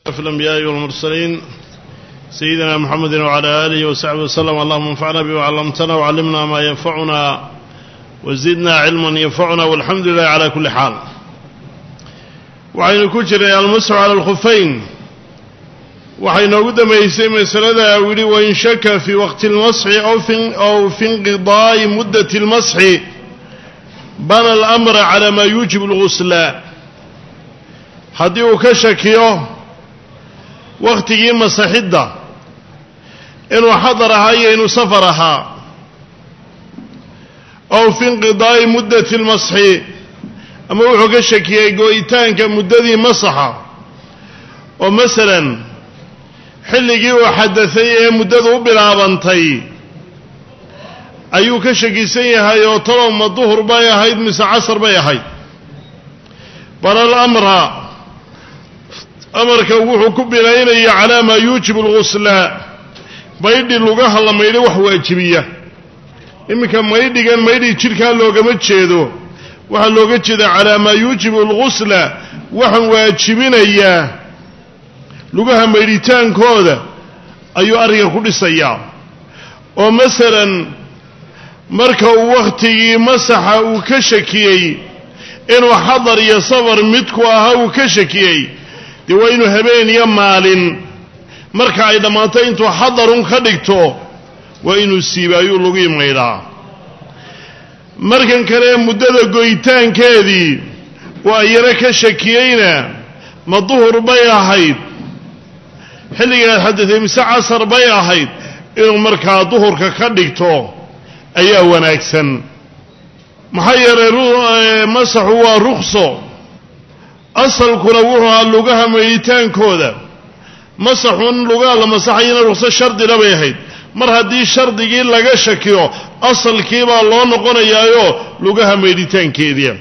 في الأنبياء والمرسلين سيدنا محمد وعلى آله وصحبه وسلم. اللهم انفعنا بما علمتنا وعلمنا ما ينفعنا وزدنا علما ينفعنا والحمد لله على كل حال. وعين كجر المسح على الخفين وحين قدم يسمى مسألة أولي وإن شك في وقت المسح أو في انقضاء مدة المسح بنى الأمر على ما يوجب الغسل. حديو كشكيو وقت يما صحيدة إنه حضرها إنه سفرها أو في انقضاء مدة المسح أما وحو كشكيو قويتان كمدة مسحة ومثلا xilligii uu xadathey ee muddadu u bilaabantay ayuu ka shakisan yahay oo talow ma duhur bay ahayd mise casar bay ahayd. balal amarka wuxuu ku bilaynaya calaa maa yuujibu alghusla maydhi lugaha la maydhi wax waajibiya. iminka maydhigan maydhi jidhkaa loogama jeedo, waxaa looga jeedaa calaa maa yuujibu alghusla waxaan waajibinayaa lugaha maydhitaankooda ayuu arrinka ku dhisayaa. oo masalan marka uu wakhtigii masaxa uu ka shakiyey inuu xadar iyo safar midku ahaa uu ka shakiyey, dee waa inuu habeen iyo maalin marka ay dhammaanto intuu xadarun ka dhigto waa inuu siibaayuu lugii maydhaa. markan kale muddada goyitaankeedii waa iyana ka shakiyeyna ma duhur bay ahayd xilligaad xadathey mise casar bay ahayd, inuu markaa duhurka ka dhigto ayaa wanaagsan. maxaa yeelay masaxu waa rukso, asalkuna wuxuu ahaa lugaha maydhitaankooda. masaxun lugaha la masaxayana rukso shardina bay ahayd. mar haddii shardigii laga shakiyo asalkii baa loo noqonayaayo lugaha maydhitaankeedii.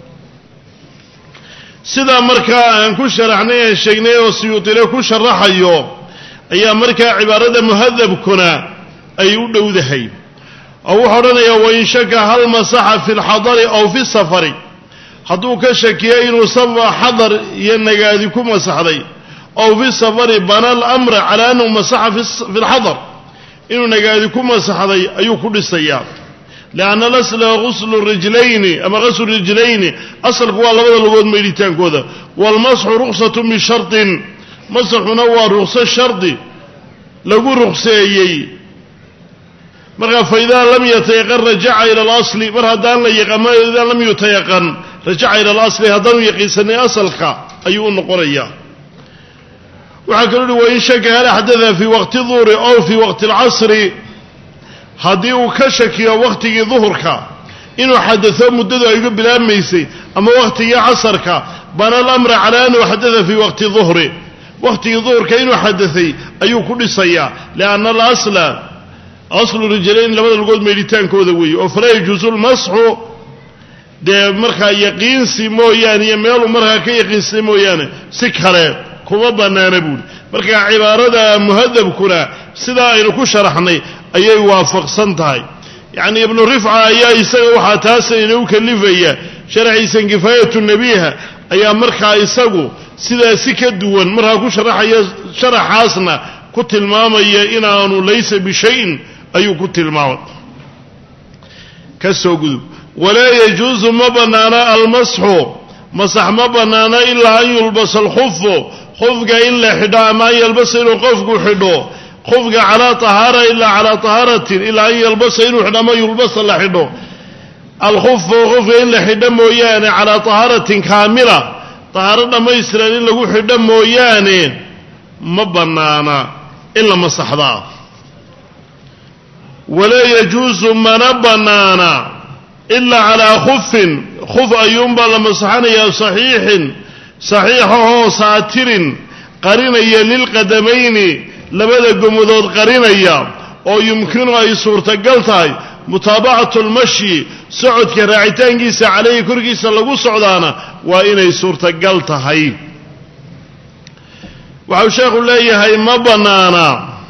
sidaa markaa aan ku sharaxnay aan sheegnay oo siyuutile ku sharaxayo ayaa markaa cibaarada muhadabkuna ay u dhowdahay. oo wuxuu odhanayaa wain shaka hal masaxa fi lxadari aw fi safari, hadduu ka shakiyo inuu xadar iyo nagaadi ku masaxday aw fi safari bana alamra calaa annahu masaxa fi lxadar, inuu nagaadi ku masaxday ayuu ku dhisayaa. lianna alasla ghuslu rijlayni ama ghaslu rijlayni, asalku waa labada lugood maydhitaankooda. waalmasxu ruksatun bishartin, masaxuna waa rukso shardi lagu rukseeyey. markaa faidaa lam yatayaqan rajaca ila alasli, mar haddaan la yaqan idaa lam yutayaqan rajaca ila alasli, haddaanu yaqiinsanay asalka ayuu u noqonayaa. waxaa kaloo uhi wain shaka hal axdatha fii waqti duhri aw fii waqti alcasri, haddii uu ka shakiyo wakhtigii duhurka inuu xadatho muddadu ay uga bilaabmaysay ama wakhtigii casarka, bana alamra calaa annahu xadatha fii waqti duhri, wakhtigii duhurka inuu xadathey ayuu ku dhisayaa. lianna alasla aslu rijlayn, labada lugood maydhitaankooda weeye. oo falaa yajuusu lmasxu, dee markaa yaqiinsi mooyaane iyo meeluu markaa ka yaqiinsaday mooyaane si kale kuma bannaana buuri. markaa cibaarada muhadabkuna sidaa aynu ku sharaxnay ayay waafaqsan tahay. yacni ibnu rifca ayaa isaga waxaa taasa inuu kalifaya sharaxiisan kifaayatu nabiha ayaa markaa isagu sidaasi ka duwan markaa ku sharaxaya, sharaxaasna ku tilmaamaya inaanu laysa bishayin ayuu ku tilmaamay. ka soo gudub. walaa yajuusu ma bannaana almasxu, masax ma bannaana ilaa an yulbasa alkhufu, khufga in la xidho ama an yalbasa inuu qofku xidho khufga calaa tahaara ilaa calaa tahaaratin, ilaa an yalbasa inuu xidho ama yulbasa la xidho alkhufu, khufga in la xidho mooyaane calaa tahaaratin kaamila, tahaaro dhammaystiran in lagu xidho mooyaane ma bannaana in la masaxdaa. walaa yajuusu mana bannaana ilaa calaa khufin, khuf ayuunbaa la masaxanayaa saxiixin, saxiixahoo saatirin qarinaya lilqadamayni, labada gomadood qarinaya, oo yumkinu ay suurtagal tahay mutaabacatu lmashyi, socodka raacitaankiisa calayhi korkiisa lagu socdaana waa inay suurtagal tahay. waxau sheekhu leeyahay ma bannaana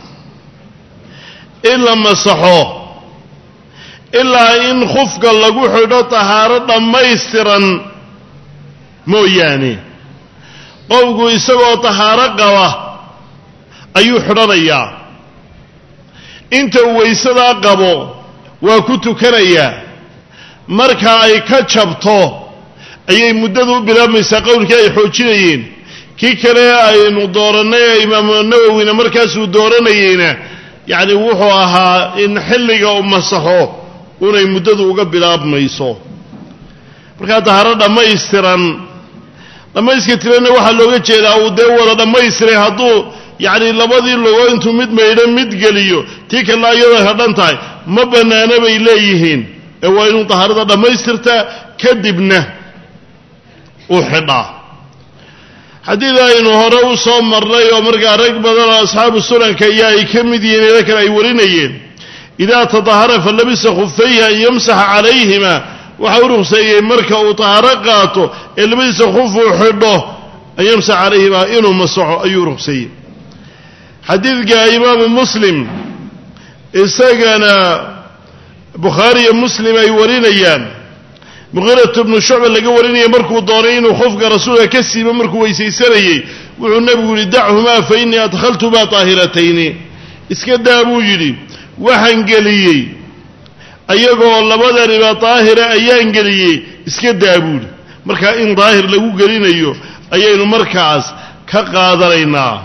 in la masaxo ilaa in khufka lagu xidho tahaaro dhammaystiran mooyaane qowgu isagoo tahaaro qaba ayuu xidhanayaa inta uu weysadaa qabo waa ku tukanayaa marka ay ka jabto ayay muddadu u bilaabmaysaa qowlkii ay xoojinayeen kii kale aynu doorannay ee imaamu nawowina markaasuu dooranayeyna yacni wuxuu ahaa in xilliga u masaxo unay muddadu uga bilaabmayso markaa tahaaro dhammayska tiranna waxaa looga jeedaa uu dee wada dhammaystiray hadduu yacni labadii logo intuu mid maydho mid geliyo tii kalena iyadoo hadhan tahay ma bannaana bay leeyihiin ee waa inuu tahaarada dhammaystirtaa kadibna uu xidhaa xadiid aynu hore u soo marnay oo markaa rag badan oo asxaabu sunanka iyo ay ka mid yihiin ida kale ay warinayeen idaa tadahara falabisa khufayhi an yamsaxa calayhima waxa u ruqseeyey marka uu tahaaro qaato ee labadiisa khuf uu xidho an yamsaxa calayhima inuu masaxo ayuu ruqseeyey xadiidka imaamu muslim isagana bukhaari iyo muslim ay warinayaan muqiiratu bnu shucba laga warinaya markuu doonay inuu khufka rasuulka ka siibo markuu weysaysanayey wuxuu nebigu yidhi dachumaa fa innii adkhaltumaa taahiratayni iska daa buu yidhi waxaan geliyey ayagoo labadaniba daahira ayaan geliyey iska daa buuhi markaa in daahir lagu gelinayo ayaynu markaas ka qaadanaynaa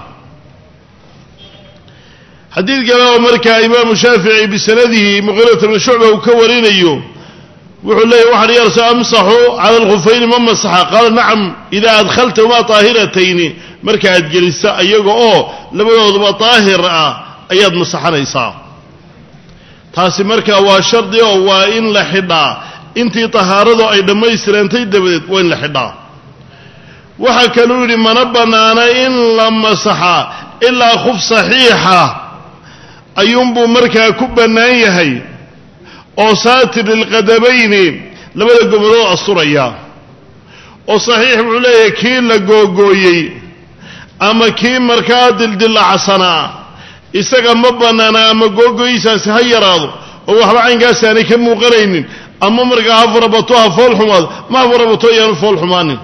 xadiid kale oo markaa imaamu shaafici bisanadihi muqiirata bnu shucba uu ka warinayo wuxuu leeyahy waxaan yarsa amsaxu cala alkhufayni ma masaxa qaala nacam idaa adkhaltahumaa daahiratayni marka aad gelisa ayaga oo labadooduba daahir ah ayaad masaxanaysaa taasi markaa waa shardi oo waa in la xidhaa intii tahaaradu ay dhammaystirantay dabadeed waa in la xidhaa waxaa kaluu yidhi mana bannaana in la masaxa ilaa khuf saxiixa ayuunbuu markaa ku bannaan yahay oo saatir lilqadamayni labada gobodood asturaya oo saxiix wuxuu leeyahay kii la googooyey ama kii markaa dildillacsanaa isaga ma bannaana ama googooyisaasi ha yaraado oo waxba caynkaasi aanay ka muuqanaynin ama markaa ha farabato ha fool xumaado ma ha farabato iyaanu fool xumaanin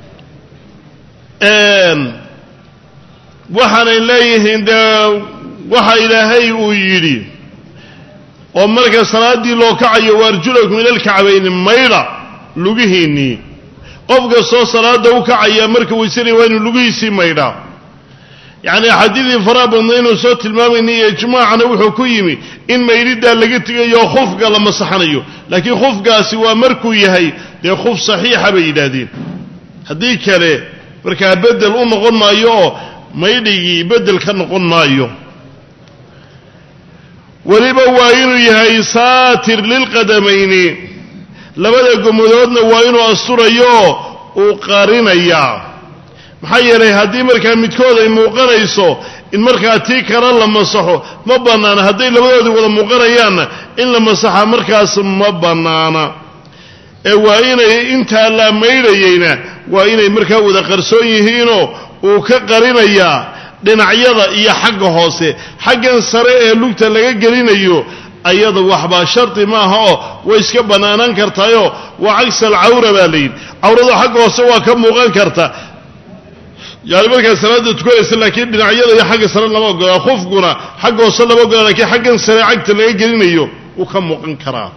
waxaanay leeyihiin dee waxa ilaahay uu yidhi oo marka salaaddii loo kacayo waarjulakum ila alkacbayni maydha lugihiinnii qof kastoo salaada u kacaya marka weysanaya waa inuu lugihiisii maydhaa yacni axaadiidii faraha badna inuu soo tilmaamayna iyo ijmaacana wuxuu ku yimi in maydhiddaa laga tegayo khufka la masaxanayo laakiin khufkaasi waa markuu yahay dee khuf saxiixa bay yidhaahdeen haddii kale markaa beddel u noqon maayo oo maydhigii beddel ka noqon maayo weliba waa inuu yahay saatir lilqadamayni labada gomadoodna waa inuu asturayo uu qarinayaa maxaa yeelay haddii markaa midkood ay muuqanayso in markaa tii kale la masaxo ma bannaana hadday labadoodii wada muuqanayaanna in la masaxa markaas ma bannaana ee waa inay intaa la maydhayeyna waa inay markaa wada qarsoon yihiinoo uu ka qarinayaa dhinacyada iyo xagga hoose xaggan sare ee lugta laga gelinayo ayada waxbaa shardi maaha oo way iska bannaanaan kartaayoo waa cagsa alcawra baa layidhi cawrada xagga hoose waa ka muuqan karta yaani markaa salaada tukanaysa laakiin dhinacyada iyo xagga sare lama ogola khufkuna xagga hoose lama ogola laakiin xaggan sare cagta laga gelinayo uu ka muuqan karaa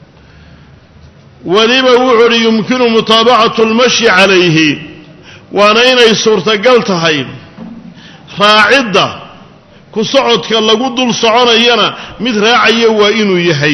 weliba wuxuu uhi yumkinu mutaabacatu lmashyi calayhi waana inay suurtagal tahay raacidda ku socodka lagu dul soconayana mid raacaya waa inuu yahay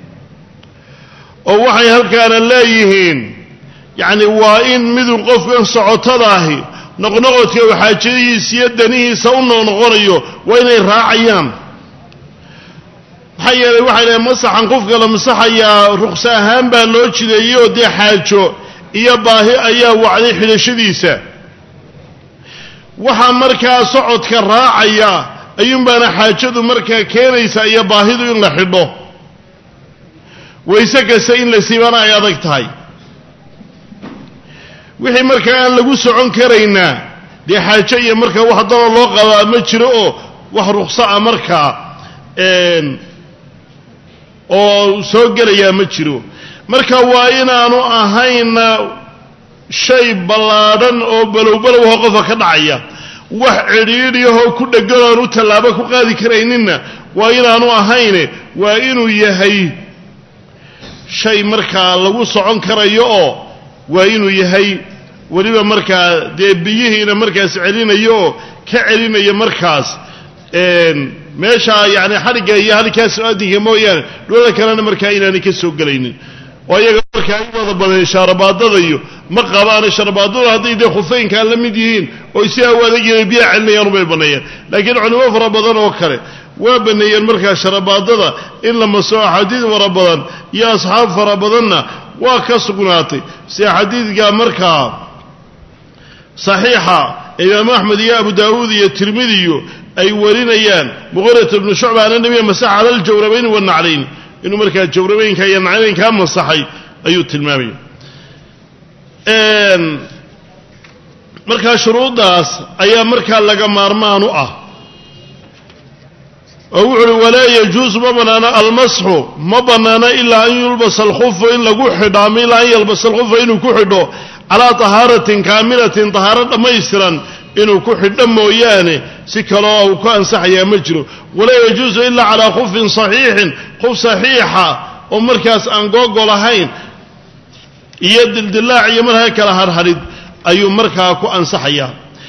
oo waxay halkaana leeyihiin yacni waa in miduu qofkan socotadaahi noqnoqodka uu xaajadihiisa iyo danihiisa u noqnoqonayo waa inay raacayaan maxaa yeelay waxay dhahay masaxan qofka la masaxayaa ruqsa ahaan baa loo jideeyey oo dee xaajo iyo baahi ayaa wacday xidhashadiisa waxaa markaa socodka raacaya ayuunbaana xaajadu markaa keenaysa iyo baahidu in la xidho wayse kasta in la siibana ay adag tahay wixii markaa aan lagu socon karaynaa dee xaajo iyo markaa wax dalo loo qabaa ma jiro oo wax ruqsa a markaa oo soo gelayaa ma jiro marka waa inaanu ahayna shay ballaadan oo balowbalow qofka ka dhacaya wax cidhiidhiyahoo ku dheggan oon u tallaabo ku qaadi karayninna waa inaanu ahayne waa inuu yahay shay markaa lagu socon karayo oo waa inuu yahay weliba markaa dee biyihiina markaas celinayo oo ka celinaya markaas meesha yacni xadhigga iyo halkaas aadinka mooyaane dhulada kalena markaa inaanay ka soo gelaynin oo iyaga markaa in wada badan sharabaadada iyo ma qabaan sharabaadada hadday dee khufeynkaa la mid yihiin oo si awaadagii biyaha celinayaan ubay banneeyaan laakiin culimo fara badan oo kale waa banneeyeen markaa sharabaadada in la maso axaadiid fara badan iyo asxaab fara badanna waa ka sugnaatay sida xadiidka markaa saxiixa imaam axmed iyo abu daawuud iyo tirmidiyo ay warinayaan muqirat ibnu shucba ana nabiga masaxa cala aljawrabayn wanaclayn inuu markaa jawrabaynka iyo naclaynkaa masaxay ayuu tilmaamaya markaa shuruuddaas ayaa markaa laga maarmaan u ah oo wuxu uhi walaa yajuusu ma bannaana almasxu ma bannaana ilaa an yulbasa alkhufu in lagu xidho ama ilaa an yalbasa alkhufa inuu ku xidho calaa tahaaratin kaamilatin tahaaro dhammaystiran inuu ku xidho mooyaane si kaloo uu ku ansaxayaa ma jiro walaa yajuusu ilaa calaa khufin saxiixin khuf saxiixa oo markaas aan googol ahayn iyo dildilaac iyo markaa kala harharid ayuu markaa ku ansaxayaa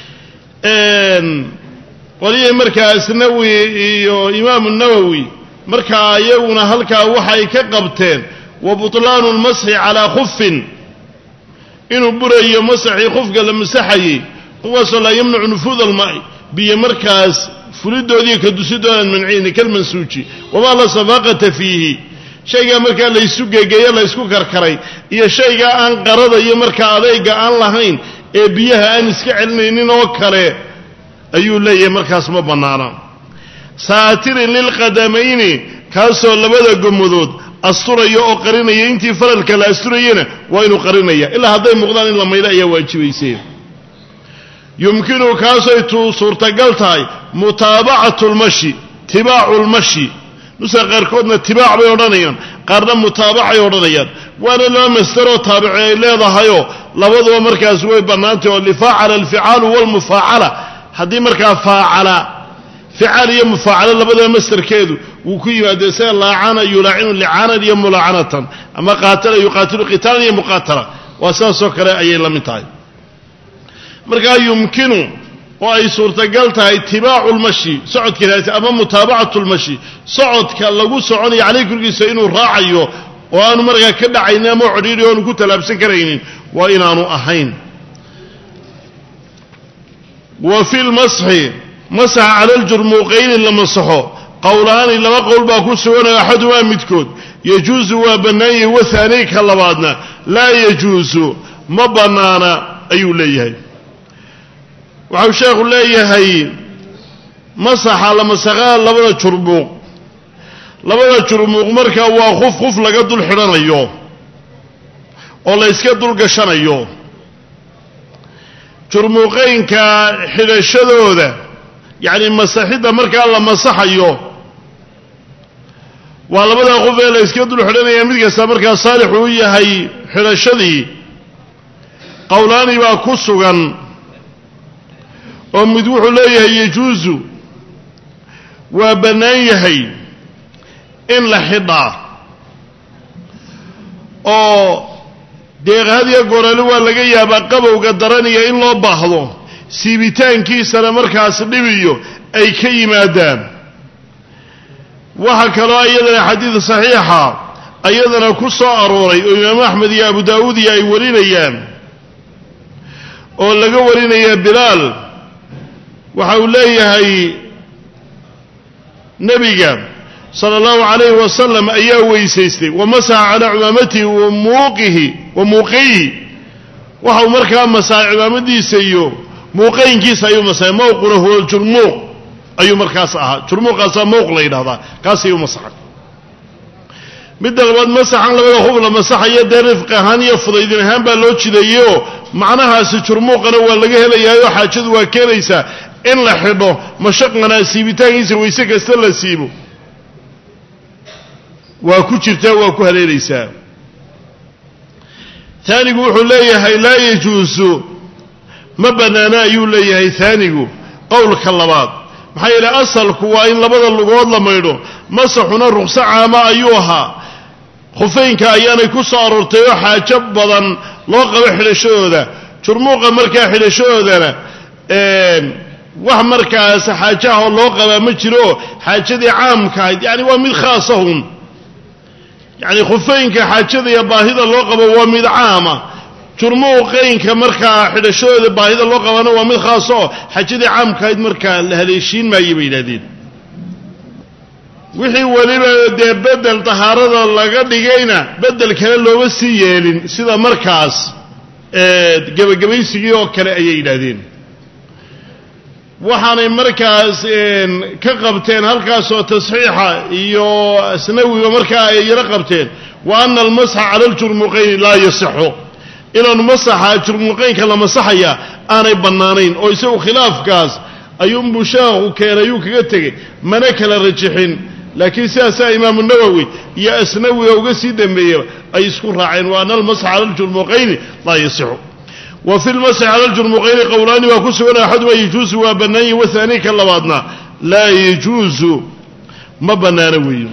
qolihii markaas nawi iyo imaamu nawowi markaa iyaguna halkaa waxay ka qabteen wa butlaanu lmasxi calaa khufin inuu burayo masaxii khufka la masaxayey kuwaasoo laa yamnacu nufuud almaai biyo markaas fulidoodiiyo ka dusidoodan manciyni kalmansuuji wamaa la safaaqata fiihi shaygaa markaa laysu gegeeyo laysku karkaray iyo shaygaa aan qarada iyo markaa adayga aan lahayn ee biyaha aan iska celinaynin oo kale ayuu leeyahay markaas ma bannaana saatirin lilqadamayni kaasoo labada gomadood asturaya oo qarinaya intii faralka la asturayena waa inuu qarinaya ilaa hadday muuqdaan in la maylo ayaa waajibaysay yumkinu kaasay suurtagal tahay mutaabacatu lmashi tibaacu lmashi nusa qaarkoodna tibaac bay odhanayaan qaarna mutaabacay odhanayaan waana laba masdaroo taabici ay leedahayoo labaduba markaas way bannaantay oo lifaacala alficaalu walmufaacala haddii markaa faacala ficaal iyo mufaacalo labadaba masdarkeedu wuu ku yimaadee sida laacana yulaacinu licaanan iyo mulaacanatan ama qaatala yuqaatilu qitaalan iyo muqaatala waa sidaasoo kale ayay la mid tahay markaa yumkinu oo ay suurtagal tahay tibaacu lmashi socodka ama mutaabacatu lmashi socodka lagu soconayo caleyh korkiisa inuu raacayo oo aanu markaa ka dhacaynin ama codhiidhi oanu ku tallaabsan karaynin waa inaanu ahayn wa fi lmasxi masaxa cala aljurmuuqayni la masaxo qowlaani laba qowl baa ku suganayo axadumaa midkood yajuusu waa bannaanyay wahaani ka labaadna laa yajuusu ma bannaana ayuu leeyahay waxau sheekhu leeyahay masaxa la masaxaa labada jurmuuq markaa waa khuf laga dul xidhanayo oo la yska dul gashanayo jurmuuqaynka xidhashadooda yacni masaxidda markaa la masaxayo waa labada qof ee la yska dul xidhanaya mid kasta markaa saalix uu yahay xidhashadii qowlaani baa ku sugan oo mid wuxuu leeyahay yajuusu waa bannaan yahay in la xidhaa oo deeqahadiyo gorale waa laga yaabaa qabowga daraniya in loo baahdo siibitaankiisana markaas dhibiyo ay ka yimaadaan waxa kaloo iyadana xadiid saxiixa iyadana ku soo arooray oo imaamu axmed iyo abu daawuud iyo ay warinayaan oo laga warinaya bilaal waxa uu leeyahay nebiga sala allahu calayhi wasalam ayaa weysaystay wamasaxa calaa cimaamatihi wa muuqihi waxau markaa masaxay cimaamadiisa iyo muuqaynkiisa ayuu masaxay mawquna huwa jurmuuq ayuu markaas ahaa jurmuuqaasaa mawq la yidhahdaa kaas ayuu masaxay midda labaad masaxan labada hub la masaxayo dee rifq ahaan iyo fudaydin ahaan baa loo jideeyeyoo macnahaasi jurmuuqana waa laga helayaayoo xaajadu waa keenaysaa in la xidho mashaqana siibitaankiisa wayse kasta la siibo waa ku jirtaa waa ku haleelaysaa ثانيgu wuxuu leeyahay laa yajuusu ma banaana ayuu leeyahay ثaanigu qowlka labaad maxaa yeelay asalku waa in labada lugood la maydho masaxuna ruqso caama ayuu ahaa khufeynka ayaanay ku soo aroortay oo xaajo badan loo qabo xidhashadooda jurmuuqa markaa xidhashadoodana wax markaas xaajaha loo qabaa ma jiro xaajadii caamka ahayd yani waa mid khaasahun yani khufeynka xaajada iyo baahida loo qabo waa mid caama jurmuuqeynka markaa xidhashadooda baahida loo qabana waa mid khaas oo xaajadii caamka ahayd markaa la haleeshiin maayay bay yidhahdeen wixii weliba dee bedel tahaarada laga dhigayna bedel kale looma sii yeelin sida markaas gebagabaysigii oo kale ayay yidhaahdeen waxaanay markaas ka qabteen halkaasoo tasxiixa iyo asnawiga markaa ay yaro qabteen wa ana almasxa cala aljurmuqayni laa yasixu inaanu masaxa jurmuqaynka la masaxaya aanay bannaanayn oo isagu khilaafkaas ayuunbuu sheekhu keenay yuu kaga tegey mana kala rajixin laakiin sidaasaa imaamu nawowi iyo asnawiga uga sii dambeeyaba ay isku raaceen wa ana almasxa cala aljurmuqayni laa yasixu wa fi lmasxi cala aljurmuqayni qowlaani waa ku sugan axaduma yajuusu waa bannaan yahi wahaani ka labaadna laa yajuusu ma bannaano weeyo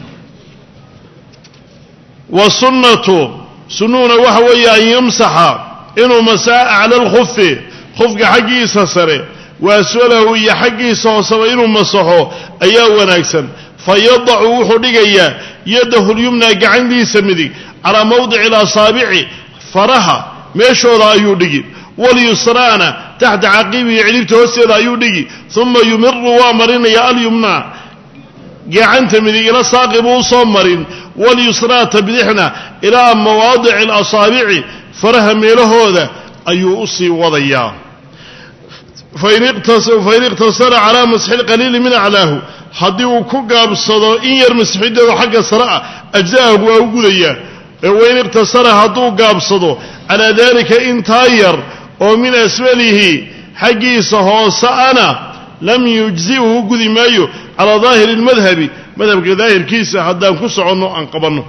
wasunnatu sunnuhuna waxa weeye an yamsaxa inuu masaa acla alkhufi khufka xaggiisa sare wa aswalahu iyo xaggiisa hooseba inuu masaxo ayaa wanaagsan fayadacu wuxuu dhigayaa yadahu lyumna gacantiisa midig calaa mawdici alasaabici faraha meeshooda ayuu dhigi walyusraana taxta caqibihi cidhibta hoosteeda ayuu dhigi uma yumiru waa marinaya alyumna gacanta midig ila saaqi buu usoo marin walyusraata bidixna ilaa mawaadici alasaabici faraha meelahooda ayuu usii wadayaa fain iqtasara calaa masxi lqaliili min aclaahu haddii uu ku gaabsado in yar masxideedu xagga sare ah ajza'ahu waa u gudayaa wain iqtasara hadduu gaabsado calaa dalika intaa yar oo min asfalihi xaggiisa hoose ana lam yujzi'hu gudi maayo calaa daahiri lmadhabi madhabka daahirkiisa haddaan ku soconno aan qabanno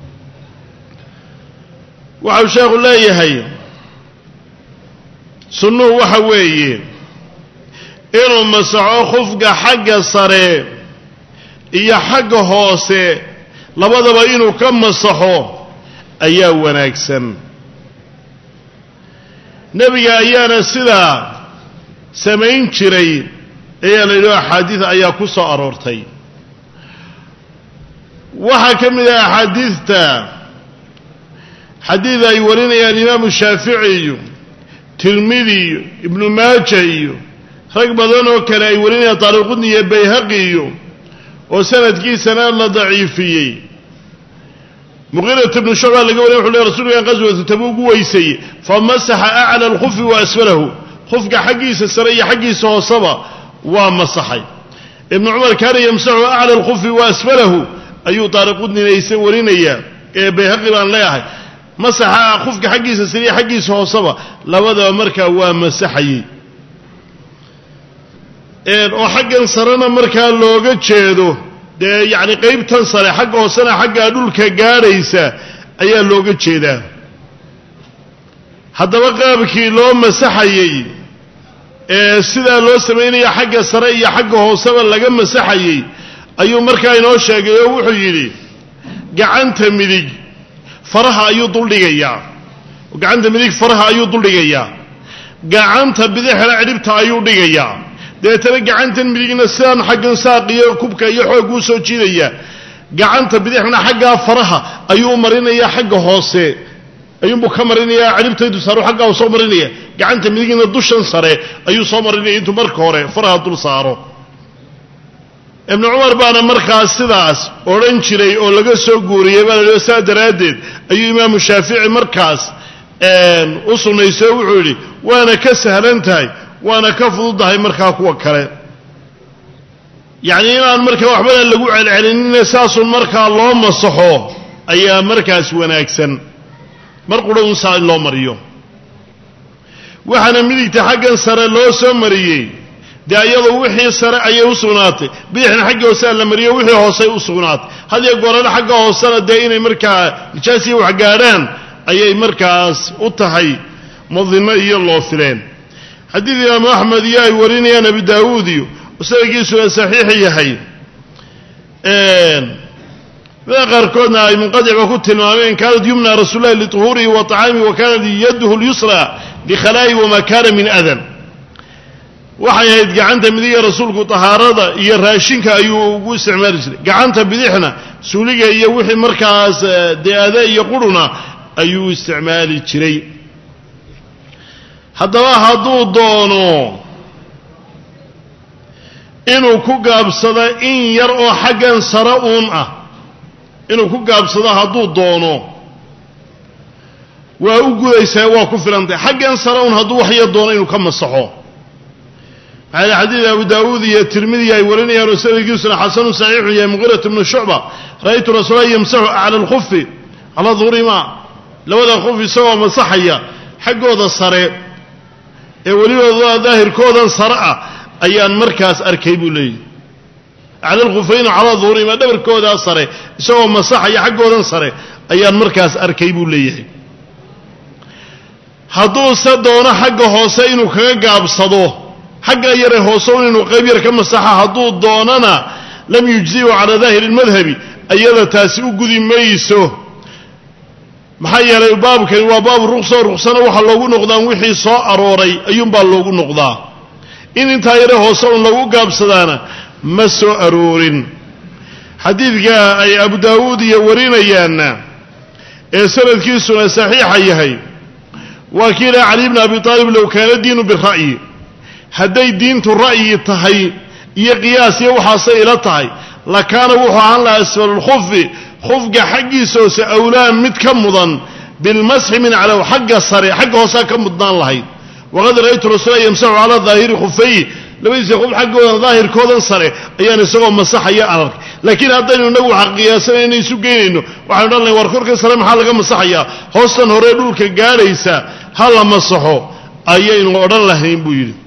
waxau sheekhu leeyahay sunnuhu waxa weeye inuu masaxo khufka xagga sare iyo xagga hoose labadaba inuu ka masaxo ayaa wanaagsan nebiga ayaana sidaa samayn jiray ayaa la yidhi axaadiid ayaa ku soo aroortay waxaa ka mid ah axaadiidta xadiid ay warinayaan imaamu shaafici iyo tirmidi iyo ibnu maaja iyo rag badan oo kale ay warinayaan taariqudni iyo bayhaqi iyo oo sanadkiisana la daciifiyey muqiirat ibnu shucba laga wariya wuxuu leey rasuulkan qaswatu tabuuk u weysay famasaxa acla alkhufi wa asfalahu khufka xaggiisa sare iyo xaggiisa hooseba waa masaxay ibnu cumar kaana yamsaxu acla alkhufi wa asfalahu ayuu taariqudnina aysan warinayaa ee bayhaqi baan leeyahay masaxa khufka xaggiisa sare iyo xaggiisa hooseba labadaba markaa waa masaxayey oo xaggan sarena markaa looga jeedo dee yacni qaybtan sare xagga hoosena xaggaa dhulka gaadhaysa ayaa looga jeedaa haddaba qaabkii loo masaxayey ee sidaa loo samaynaya xagga sare iyo xagga hooseba laga masaxayey ayuu markaa inoo sheegay oo wuxuu yidhi gacanta midig faraha ayuu duldhigayaa gacanta midig faraha ayuu duldhigayaa gacanta bidixna cidhibta ayuu dhigayaa deetana gacantan midigna sidaan xaggan saaq iyo kubka iyo xoog uu soo jiidaya gacanta bidixna xaggaa faraha ayuu u marinayaa xagga hoose ayuunbuu ka marinayaa cidhibtaydu saaro xaggaa soo marinaya gacanta midigna dushan sare ayuu soo marinaya intuu marka hore faraha dul saaro ibnu cumar baana markaas sidaas odhan jiray oo laga soo guuriyey baa la saa daraaddeed ayuu imaamu shaafici markaas u sunnaysay oo wuxuu yidhi waana ka sahlan tahay waana ka fududahay markaa kuwa kale yacni inaan markaa waxbana lagu celcelinina saasun markaa loo masaxo ayaa markaas wanaagsan mar qudha un saa in loo mariyo waxaana midigta xaggan sare loo soo mariyey dee iyadoo wixii sare ayay u sugnaatay bidixna xagga hoosea la mariyo wixii hoosey u sugnaatay hadiyo goorana xagga hoosena dee inay markaa nijaasiya wax gaadhaan ayay markaas u tahay madinno iyo loo fileen xadiid imaamu axmed iyo ay warinayaan abi daawuud iyo sanadkiisuna saxiix yahay mada qaarkoodna ay munqadicba ku tilmaameen kaanat yumna rasuulullahi lituhuurihi wa طacaamihi wa kaanat yaduhu lyusra likhalaa'i wama kaana min adan waxay ahayd gacanta midiga rasuulku tahaarada iyo raashinka ayuu ugu isticmaali jiray gacanta bidixna suuliga iyo wixii markaas deada iyo quruna ayuu isticmaali jiray haddaba hadduu doono inuu ku gaabsado in yar oo xaggan sare uun ah inuu ku gaabsado hadduu doono waa u gudaysaa waa ku filantay xaggan sare uun hadduu wax yar doono inuu ka masaxo هذا حديث أبو داود الترمذي يوريني يا رسول الله حسن صحيح يا مغيرة بن الشعبة رأيت رسول الله يمسح على الخف على ظهور ما لو هذا الخف سوى مسحيا حقه ذا الصريع ولي ظاهر كودا صرع أيان مركز أركيب لي على الخفين على ظهور ما دبر كودا الصريع سوى مسحيا حقه ذا الصريع أيان مركز أركيب لي هذو صدونا حقه حسين وكجاب صدوه حقا يرى هوسون إنه قبير كما صحة هدو دوننا لم يجزيه على ظاهر المذهب أيضا تاسئو قذي ميسو محيا لي باب كان وباب الرخصة ورخصنا وحا لوغو نقضان وحي صاء أروري أيوم بال لوغو نقضان إن انتا يرى هوسون لوغو قاب صدانا مسو أرورين حديث أي أبو داود يورين أيانا سند كيسونا صحيحة يهي وكيلا علي بن أبي طالب لو كان الدين بالرأي hadday diintu ra'yi tahay iyo qiyaas iyo waxaasay ila tahay lakaana wuxuu ahaan lahaa asfalul khufi khufga xaggiisa hoose awlaan mid ka mudan bilmasxi min calow xagga sare xagga hoosaa ka mudnaan lahayd waqad ra'aytu rasuula yamsaxu calaa daahiri khufayhi labadiisa khuf xaggoodan daahirkoodan sare ayaan isagoo masaxaya arag laakiin haddaynu inagu waxa qiyaasanayna isu geynayno waxaynu dhan lahay war korka sare maxaa laga masaxayaa hoostan hore dhulka gaadhaysa ha la masaxo ayaynu odhan lahayn buu yidhi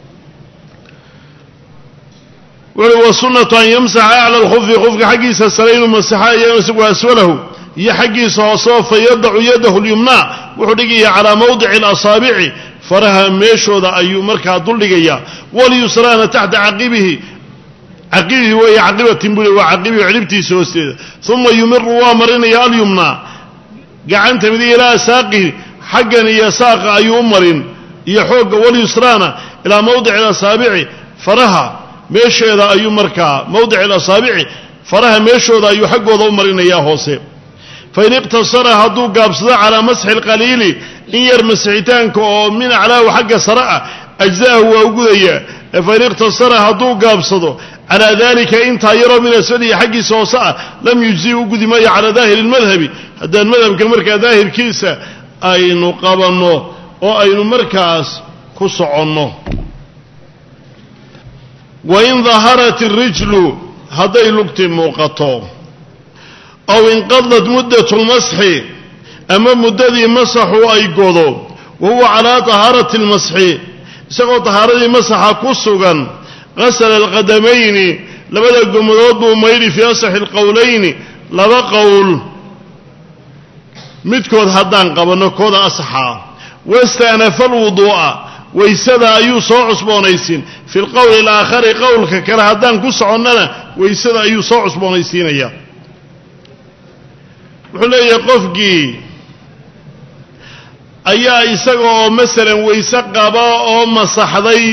والسنة أن يمسح أعلى الخف خف حقيس السلين مسحا يمسك أسفله يحقيس وصوف يضع يده اليمنى وحدقية على موضع الأصابع فرها ميشو ذا أي مركا ضلقية وليسران تحت عقبه وهي عقبة تنبولي وعقبه وعلبتي سوستي ثم يمر وامرين يا اليمنى قعنت بذي إلى ساقه حقا يساق أي أمر يحوق وليسران إلى موضع الأصابع فرها meesheeda ayuu markaa mawdic al-asaabici faraha meeshooda ayuu xaggooda u marinayaa hoose fa in iqtasara hadduu gaabsado calaa masxi alqaliili in yar masixitaanka oo min aclaahu xagga sare ah ajzaahu waa u gudayaa fa in iqtasara hadduu gaabsado calaa daalika intaa yaroo min asfalihi xaggiisa hoose ah lam yujzi u gudi maayo calaa daahiri lmadhabi haddaan madhabka markaa daahirkiisa aynu qabanno oo aynu markaas ku soconno وإن ظهرت الرجل هذي لقت موقته أو انقضت مدة المسح أما مدة مسح أي قضو وهو على طهارة المسح سقط طهارة مسح كسغا غسل القدمين لبدا الجمرود وميل في أصح القولين لبا قول متكود هدان قبل كود أصحى واستأنف الوضوء ويسدا أيو صوع عصبونيسين في القول الآخر قولك كرهدان كسعننا ويسدا أيو صوع عصبونيسين يا وحنا يقفقي أيا إساقو مثلا ويساقبا أو مصحضي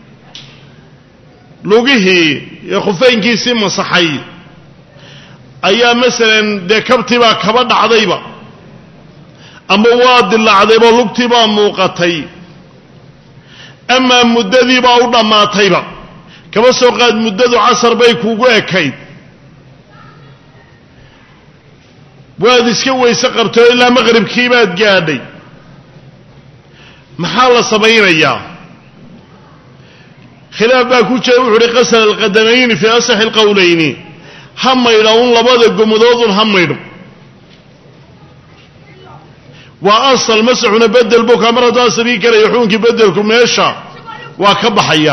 لوغيه يخفين كيسي مصحي أيا مثلا دكبتبا كبد عضيبا أما واد الله عضيبا لوغتبا موقتي أما مددي باودا ما تيبا كما سوقات مدد عصر بيكوغو اكيد وهذا سكوي سقرته إلا مغرب كيبات قادي محال صبين اياه خلاف باكو وحري غسل القدمين في أصح القولين هم يلون لبدا قمدود هم يلون وأصل مسح نبدل بك مرة داسري كلا يحونك بدلكم ميشا وكبحيا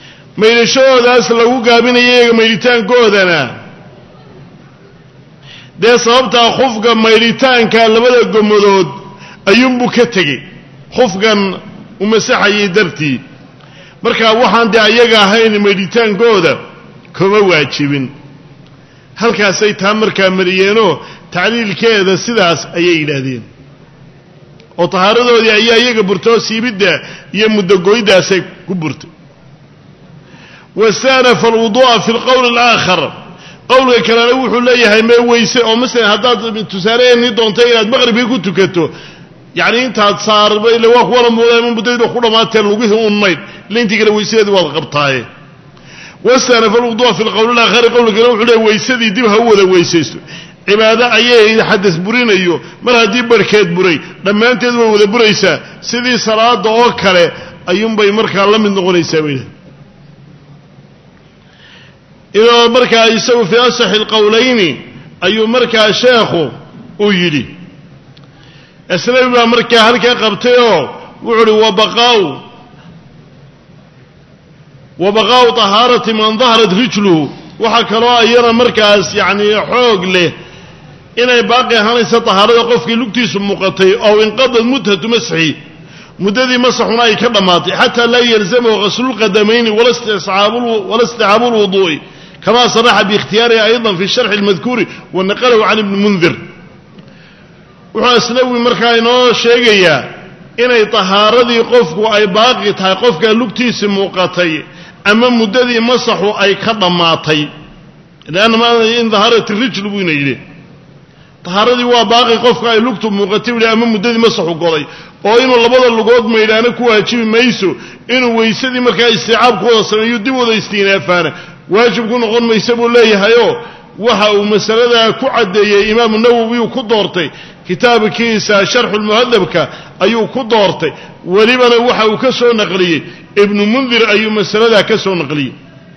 ميلشو داس لو قابين ييغ ميلتان كودنا dee sababtaa khufka maydhitaanka labada gomadood ayuunbuu ka tegey khufkan u masaxayay dartii markaa waxaan dee ayaga ahayn maydhitaankooda kuma waajibin halkaasay taa markaa mariyeenoo tacliilkeeda sidaas ayay yidhaahdeen oo tahaaradoodii ayaa iyaga burtoo siibidda iyo muddogoydaasay ku burtay wastaanafa alwuduu'a fi lqowli alaakhar qowlka kalena wuxuu leeyahay mee weyse oo masalan haddaad tusaaleeni doonto inaad maqribkii ku tukato yacni intaad saarba ila waa kuwana muudaama muddadiiba ku dhammaatee lugihii un maydh ila intii kale weysadeedii waad qabtaaye wastaanafa alwuduu'a fi lqowli alaakhari qowlka kale wuxuu leeyahay weysadii dib ha u wada weysaysto cibaado ayay xadas burinayo mar haddii barhkeed buray dhammaanteed way wada buraysaa sidii salaada oo kale ayuunbay markaa la mid noqonaysaa bay inuu markaa isagu fii asaxi alqowlayni ayuu markaa sheekhu uu yidhi aslawi baa markaa halkaa qabtayoo wuxu uhi wabaqaa'u tahaarati man daharat rijluhu waxaa kaloo ayana markaas yacni xoog leh inay baaqi ahaanaysa tahaarada qofkii lugtiisu muuqatay ow inqadad muddatu masxi muddadii masaxuna ay ka dhammaatay xataa laa yalzamahu ghaslulqadamayni wala istixaabu lwuduu'i kama saraxa biikhtiyaarihi aydan fi sharxi almadkuuri wa naqalahu can ibni mundir wuxuu aslawi markaa inoo sheegayaa inay tahaaradii qofku ay baaqi tahay qofkaa lugtiisi muuqatay ama muddadii masaxu ay ka dhammaatay lanna in daharat rijl buu ina yidhi tahaaradii waa baaqi qofka ay lugtu muuqatay wili ama muddadii masaxu goday oo inuu labada lugood maydhaana ku waajibi mayso inuu weysadii markaa istiicaab ku wada sameeyo dib wada istiinaafaana waajib ku noqon maysa buu leeyahayoo waxa uu masaladaa ku caddeeyey imaamu nawowi uu ku doortay kitaabkiisa sharxu lmuhadabka ayuu ku doortay welibana waxa uu ka soo naqliyey ibnu mundir ayuu masaladaa ka soo naqliyey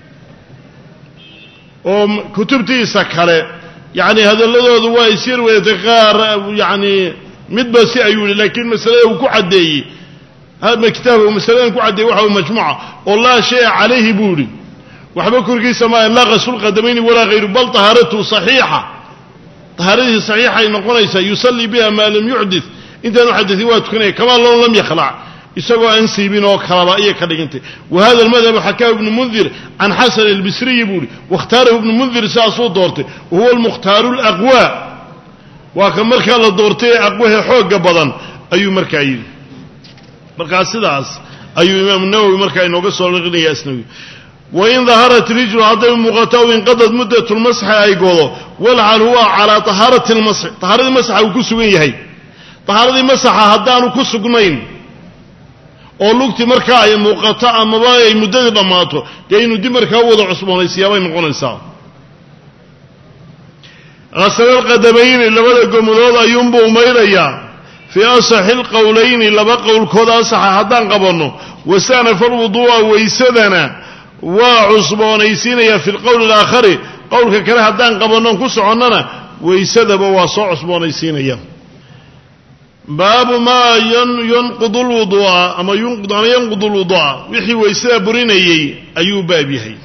oo kutubtiisa kale yacni hadalladoodu waa isyar weetay qaar yacni midba si ayuu yihi laakiin masalada uu ku caddeeyey kitaabka masaladan ku caddeeyey waxa uu majmuuca oo laa shaya calayhi buu yihi waxba korkiisa maa laa ghaslulqadamayni walaa hayru bal tahaaratu saxiixa tahaaradii saxiixay noqonaysaa yusallii biha maa lam yuxdit intaanu xadain waa tukanaya kamaa low lam yakhlac isagoo aan siibin oo kalaba ayay ka dhigantay wahada almadhabu xakaa ibnu mundir can xasan albisriyi buu ihi wakhtaarahu ibnu mundir saasuu doortay wahuwa almukhtaaru alaqwaa waa ka markaa la doortay ee aqwahe xoogga badan ayuu markaa yidhi markaa sidaas ayuu imaamu nawowi markaa inooga soo naqlinaya asnawi wain daharat rijlu hadday muuqato aw inqadad muddat lmasxi ay godo walxal huwa calaa tahaarati lmasxi tahaaradii masaxa uu ku sugan yahay tahaaradii masaxa haddaanu ku sugnayn oo lugti markaa ay muuqato amaba ay muddadii dhammaato dee inuu dib markaa u wada cusboonaysiyaabay noqonaysaa ghasalalqadamayni labada gomadood ayuunbuu mayrayaa fii asaxi lqowlayni laba qowlkood asaxa haddaan qabanno wastaanafa alwuduu'a weysadana waa cusboonaysiinaya fi lqowli alaakhari qowlka kale haddaan qabannoon ku soconnana weysadaba waa soo cusboonaysiinaya baabu maa yanqudu lwuduu'a ama yanqudu lwuduu'a wixii weysada burinayey ayuu baab yahay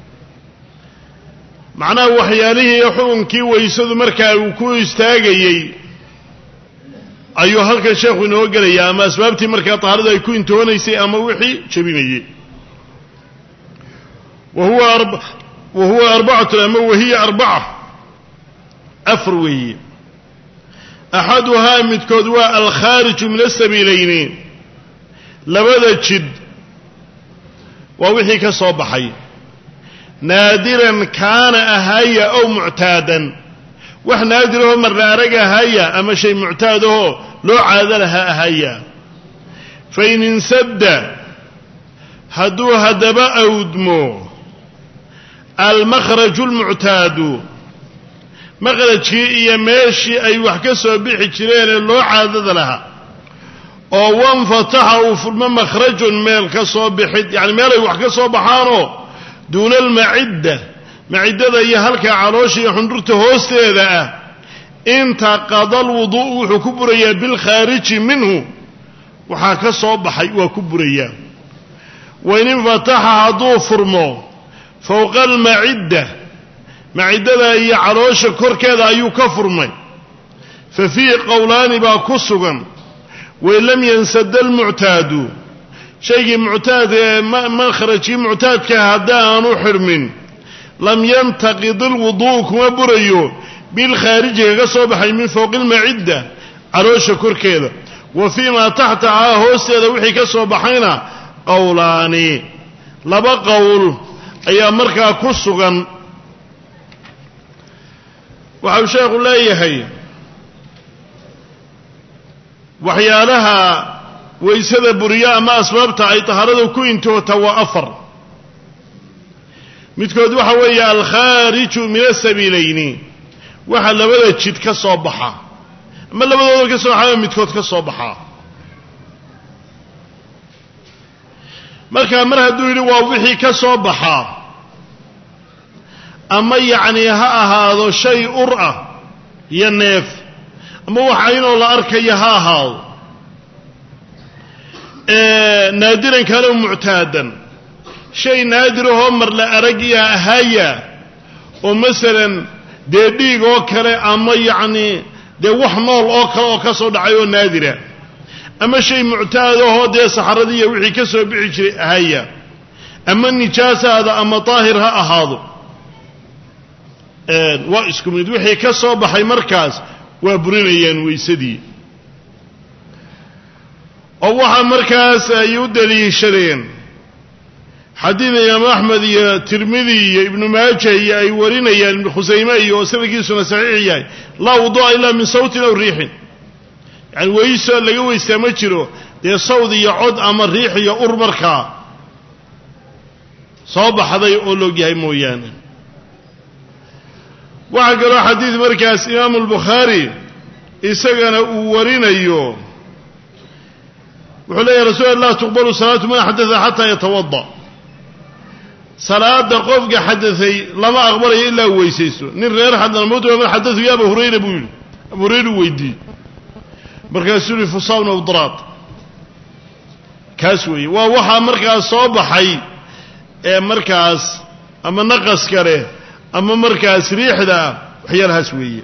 macnaha waxyaalihii xukunkii weysadu markaa uu ku istaagayey ayuu halkan sheekhu inoo gelayaa ama asbaabtii markaa tahaaradu ay ku intoonaysay ama wixii jebinayey wahuwa arbacatun ama wahiya arbaca afar weeye axaduhaa midkood waa alkhaariju min asabiilayni labada jid waa wixii ka soo baxay naadiran kaana ahaaya ow muctaadan wax naadirahoo marna arag ahaaya ama shay muctaadahoo loo caado lahaa ahaaya fain insadda hadduu haddaba awdmo almakhraju almuctaadu maqrajkii iyo meeshii ay wax ka soo bixi jireenee loo caadada lahaa oo wanfataxa uu furmo makhrajun meel ka soo bixid yacni meel ay wax ka soo baxaanoo duuna almacidda maciddada iyo halkaa caloosha iyo xundhurta hoosteeda ah intaqada alwuduu'u wuxuu ku burayaa bilkhaariji minhu waxaa ka soo baxay waa ku burayaa wain infataxa hadduu furmo fowqa almacidda maciddada iyo caloosha korkeeda ayuu ka furmay fa fiihi qowlaani baa ku sugan wain lam yansada almuctaadu shaygii muctaadee makhrajkii muctaadka hadda aanu xidhmin lam yantaqid alwudu'u kuma burayo bilkhaariji kaga soo baxay min fowqi almacidda caloosha korkeeda wa fii maa taxtahaa hoosteeda wixii ka soo baxayna qowlaani laba qowl ayaa markaa ku sugan waxau sheekhu leeyahay waxyaalaha waysada buriya ama asbaabta ay tahaarada ku intoota waa afar midkood waxa weeye alkhaariju min asabiilayni waxa labada jid ka soo baxa ama labadooda ka soo baxaa midkood ka soo baxa marka mar hadduu yidhi waa wixii ka soo baxa ama yacni ha ahaado shay ur ah iyo neef ama waxa inoo la arkayo ha ahaado naadiran kana muctaadan shay naadirahoo mar la aragiya ahaya oo masalan dee dhiig oo kale ama yacni dee wax nool oo kale oo ka soo dhacay oo naadira ama shay muctaadahoo dee saxaradii iyo wixii ka soo bixi jiray ahaya ama nijaasaada ama daahir ha ahaado waa isku mid wixii ka soo baxay markaas waa burinayaan weysadii oo waxaa markaas ay u daliishadeen xadiid imaam axmed iyo tirmidi iyo ibnu maaja iyo ay warinayaan ibnu khusayme iyo sanadkiisuna saxiix yahay laa wudu'a ilaa min sawtin aw riixin yani weyso laga weystaa ma jiro dee sawd iyo cod ama riix iyo ur markaa soo baxday oo loog yahay mooyaane waxaa kaloo xadiid markaas imaamu albukhaari isagana uu warinayo wuxuu leeyahy rasuul allah tuqbalu salaatu man xadaa xataa yatawada salaada qofka xadaday lama aqbalayo ilaa uu weysaysto nin reer xadramawt man xadau ya aba hurayra buu yidhi abu hurayra u weydiiyey markaasuu yihi fusaabna udraad kaas weeye waa waxaa markaas soo baxay ee markaas ama naqaska leh ama markaas riixda waxyaalahaas weeye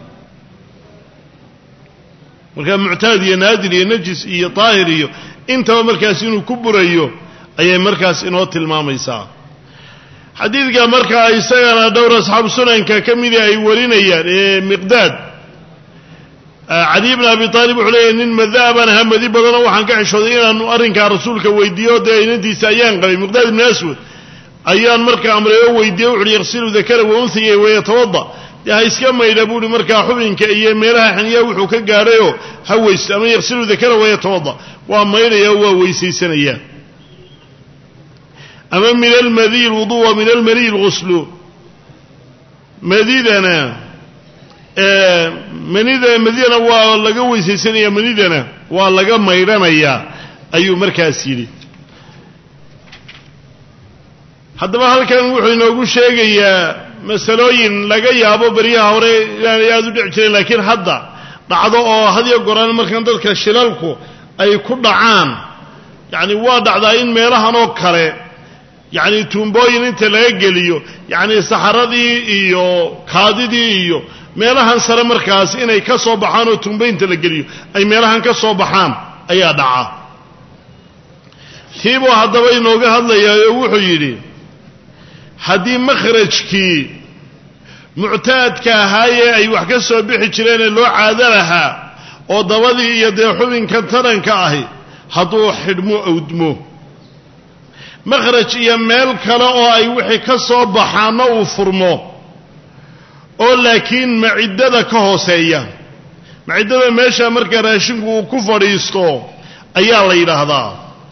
markaa muctaad iyo naadir iyo najis iyo daahir iyo intaba markaas inuu ku burayo ayay markaas inoo tilmaamaysaa xadiidka markaa isagana dhowr asxaabu sunanka ka mida ay warinayaan ee miqdaad cali bn abi aalib wuxuu leeyahy nin madaaban hamadi badanoo waxaan ka xishooday inaanu arrinkaa rasuulka weydiiyo dee inantiisa ayaan qabay miqdaad ibni aswad ayaan markaa amray oo weydiiye wuxu uhi yaqsilu dakara wa unhiya wayatawada dee ha iska maydha buuhi markaa xubinka iyo meelaha xiniyaa wuxuu ka gaadhayoo ha weysto ama yaqsilu dakara wayatawada waa maydhaya o waa weysaysanaya ama min almadiyi lwudu wa min almaniyi lguslu madidana madidana waa laga weysaysanaya manidana waa laga maydhanayaa ayuu markaas yidhi haddaba halkan wuxuu inoogu sheegayaa masalooyin laga yaabo beryaha hore inaanay aada u dhici jireen laakiin hadda dhacdo oo hadiyo goraan markan dadka shilalku ay ku dhacaan yacni waa dhacdaa in meelahan oo kale yacni tuumbooyin inta laga geliyo yacni saxaradii iyo kaadidii iyo meelahan sare markaas inay ka soo baxaan oo tuumboyinta la geliyo ay meelahan ka soo baxaan ayaa dhaca tiibuu haddaba inooga hadlayaa oo wuxuu yidhi haddii makhrajkii muctaadka ahaayee ay wax ka soo bixi jireenee loo caado lahaa oo dabadii iyo dee xubinka taranka ahi hadduu xidhmo awdmo makhraj iyo meel kale oo ay wixii ka soo baxaanna uu furmo oo laakiin maciddada ka hooseeya maciddada meesha markaa raashinku uu ku fadhiisto ayaa la yidhaahdaa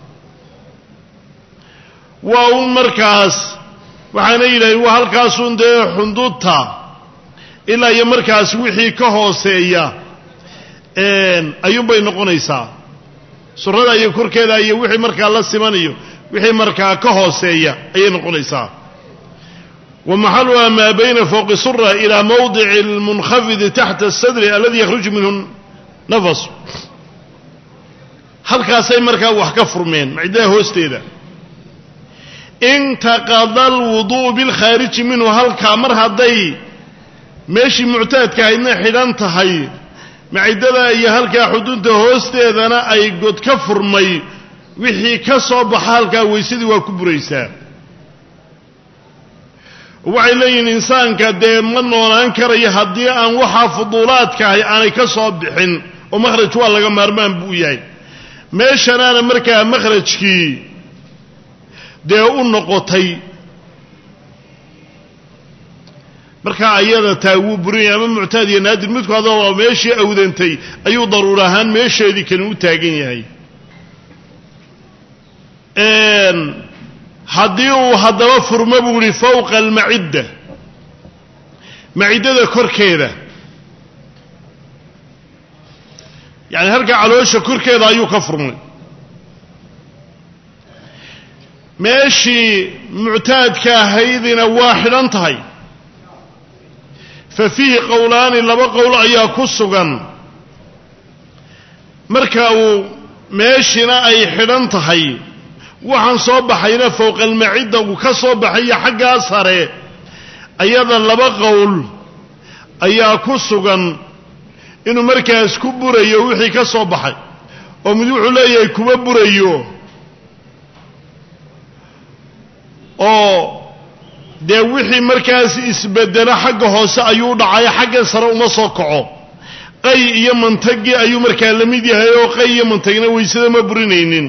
waa un markaas waxaana yidhahdeen waa halkaasun dee xundudta ilaa iyo markaas wixii ka hooseeya ayuunbay noqonaysaa surada iyo korkeeda iyo wixii markaa la simanayo wixii markaa ka hooseeya ayay noqonaysaa wa maxaluha maa bayna fowqi sura ilaa mawdici almunkhafidi taxta asadri aladi yakhruju minhu nafas halkaasay markaa wax ka furmeen maciddada hoosteeda intaqada alwudu'u bilkhaariji minhu halkaa mar hadday meeshii muctaadka ahaydna xidhan tahay macidada iyo halkaa xudunta hoosteedana ay god ka furmay wixii ka soo baxa halkaa weysadii waa ku buraysaa waxay leeyihiin insaanka dee ma noolaan karayo haddii aan waxaa fuduulaadka ahay aanay ka soo bixin oo makhraj waa laga maarmaan buu yahay meeshanaana markaa makhrajkii dee u noqotay markaa ayada taa wuu burinaya ama muctaad iyo naadir midku hadoo meeshii awdantay ayuu daruur ahaan meesheedii kani u taagan yahay haddii uu haddaba furmo buu yihi fawqa almacidda maciddada korkeeda yani halkaa caloosha korkeeda ayuu ka furmay meeshii muctaadka ahaydina waa xidhan tahay fa fiihi qowlaani laba qowl ayaa ku sugan marka uu meeshina ay xidhan tahay waxaan soo baxayna fowqa almacidda uu ka soo baxaya xaggaa sare ayada laba qowl ayaa ku sugan inuu markaas ku burayo wixii ka soo baxay oo mid wuxuu leeyahay kuma burayo oo dee wixii markaas isbedelo xagga hoose ayuu dhacay xagga sare uma soo kaco qay iyo mantagii ayuu markaa la mid yahay oo qay iyo mantagna weysada ma burinaynin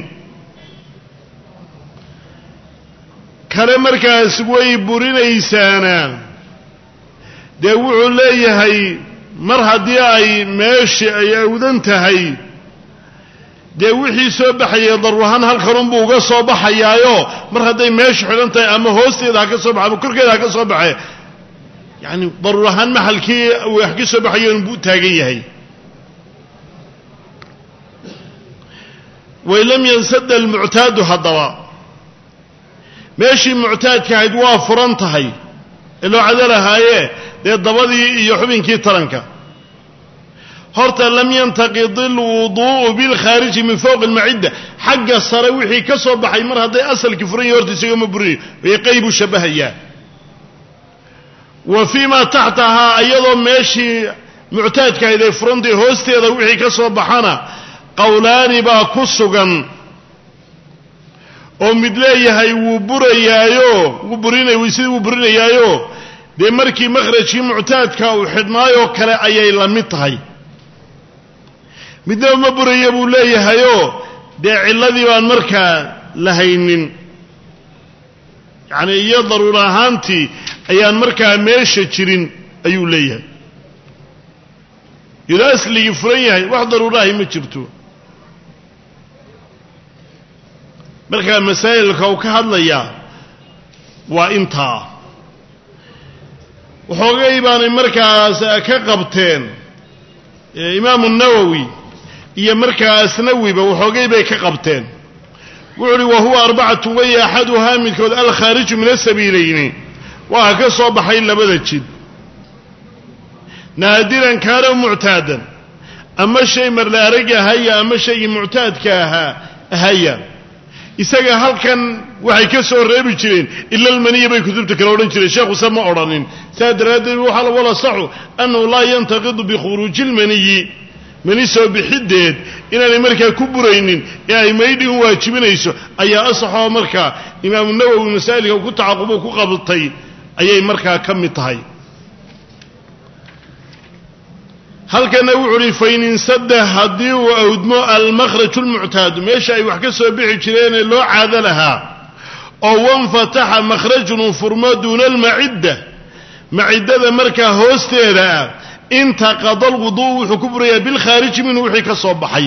kale markaas way burinaysaana dee wuxuu leeyahay mar haddii ay meeshii ay awdan tahay dee wixii soo baxayay daruurahaan halkanunbuu uga soo baxayaayo mar hadday meeshu xidhan tahay ama hoosteeda ha ka soo baxa ama korkeeda ha ka soo baxe yani daruur ahaan maxalkii wax ka soo baxayo inbuu taagan yahay wain lam yansada almuctaadu haddaba meeshii muctaadka ahayd waa furan tahay ee loo cadalahaaye dee dabadii iyo xubinkii taranka horta lam yantaqid alwuduu'u bilkhaariji min fowqi almacidda xagga sare wixii ka soo baxay mar hadday asalkii furan yahay horta isagama burinayo way qaybuu shabahayaa wa fii ma taxtahaa iyadoo meeshii muctaadka ahayd ay furantahay hoosteeda wixii ka soo baxana qowlaani baa ku sugan oo mid leeyahay wuu burayaayo weysadii wuu burinayaayo dee markii makhrajkii muctaadka uu xidhnaayoo kale ayay la mid tahay midnaba ma buraya buu leeyahayoo dee cilladii baan markaa la haynin yacni iyo daruur ahaantii ayaan markaa meesha jirin ayuu leeyahay iyadoo asligii furan yahay wax daruuraahi ma jirto markaa masaa'ilka uu ka hadlayaa waa intaa waxoogay baanay markaas ka qabteen imaamu nawowi iyo markaa asnawiba waxoogay bay ka qabteen wuxuu uhi wahuwa arbacatu way axaduhaa midkood alkhaariju min asabiilayni waa ka soo baxay labada jid naadiran kaana muctaadan ama shay marla arag ahaya ama shaygii muctaadka ahaya isaga halkan waxay ka soo reebi jireen ila almaniya bay kutubta kale odhan jireen sheekhuse ma odhanin saa daraaddeed waxaa wala saxu annahu laa yantaqidu bikhuruuji lmaniyi mani soo bixiddeed inaanay markaa ku buraynin ee ay maydhi u waajibinayso ayaa asaxoo markaa imaamu nawowi masaa'ilka ku tacaqubo ku qabtay ayay markaa ka mid tahay halkana wuxuu uhi fain insada haddii uu awdmo almakhraju lmuctaadu meesha ay wax ka soo bixi jireenee loo caado lahaa oo wanfataxa makhrajun uu furmo duuna almacidda maciddada markaa hoosteeda ah intaqada alwuduu wuxuu ku burayaa bilkhaariji minhu wixii ka soo baxay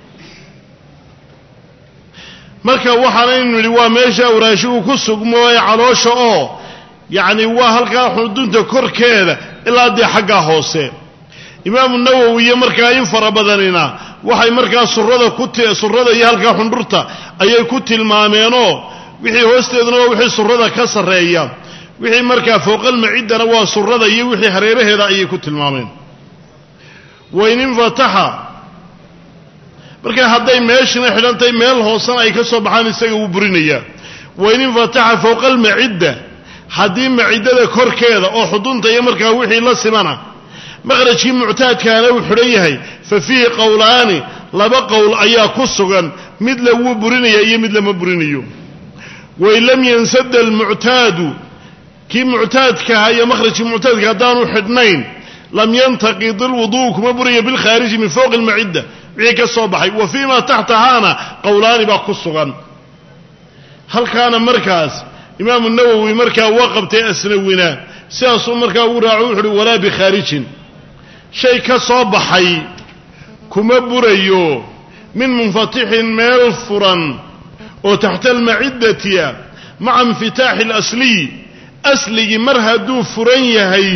marka waxaanaynu nidhi waa meesha awraashigu ku sugmo ee caloosha oo yacni waa halkaa xudunta korkeeda ilaa dee xaggaa hoose imaamu nawowi iyo markaa in fara badanina waxay markaa surada iyo halkaa xundhurta ayay ku tilmaameenoo wixii hoosteeduna waa wixii surada ka sarreeya wixii markaa fowqalmaciddana waa surada iyo wixii hareeraheeda ayay ku tilmaameen wain infataxa markaa hadday meeshina xidhantahay meel hoosena ay ka soo baxaan isaga wuu burinayaa wain infataxa fowqa almacidda haddii maciddada korkeeda oo xudunta iyo markaa wixii la simana maqrajkii muctaadkaana uu xidhan yahay fa fiihi qowlaani laba qowl ayaa ku sugan mid lagu burinaya iyo mid lama burinayo wain lam yansada almuctaadu kii muctaadkaha iyo maqrajkii muctaadka haddaanu xidhnayn lam yantaqid alwuduu kuma buraya bilkhaariji min fowqi almacidda wixii ka soo baxay wa fii ma taxtahaana qowlaani baa ku sugan halkaana markaas imaamu nawowi markaa waa qabtay asnawina sidaasuu markaa ugu raaco wuxu uhi walaa bikhaarijin shay ka soo baxay kuma burayo min munfatixin meel furan oo taxta almaciddatiya maca infitaaxi alasliy asligii mar hadduu furan yahay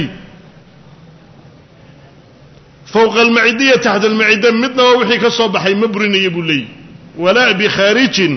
fowqa almaciddiya taxta almacidda midnaba wixii ka soo baxay ma burinayo buu leeyahy walaa bikhaarijin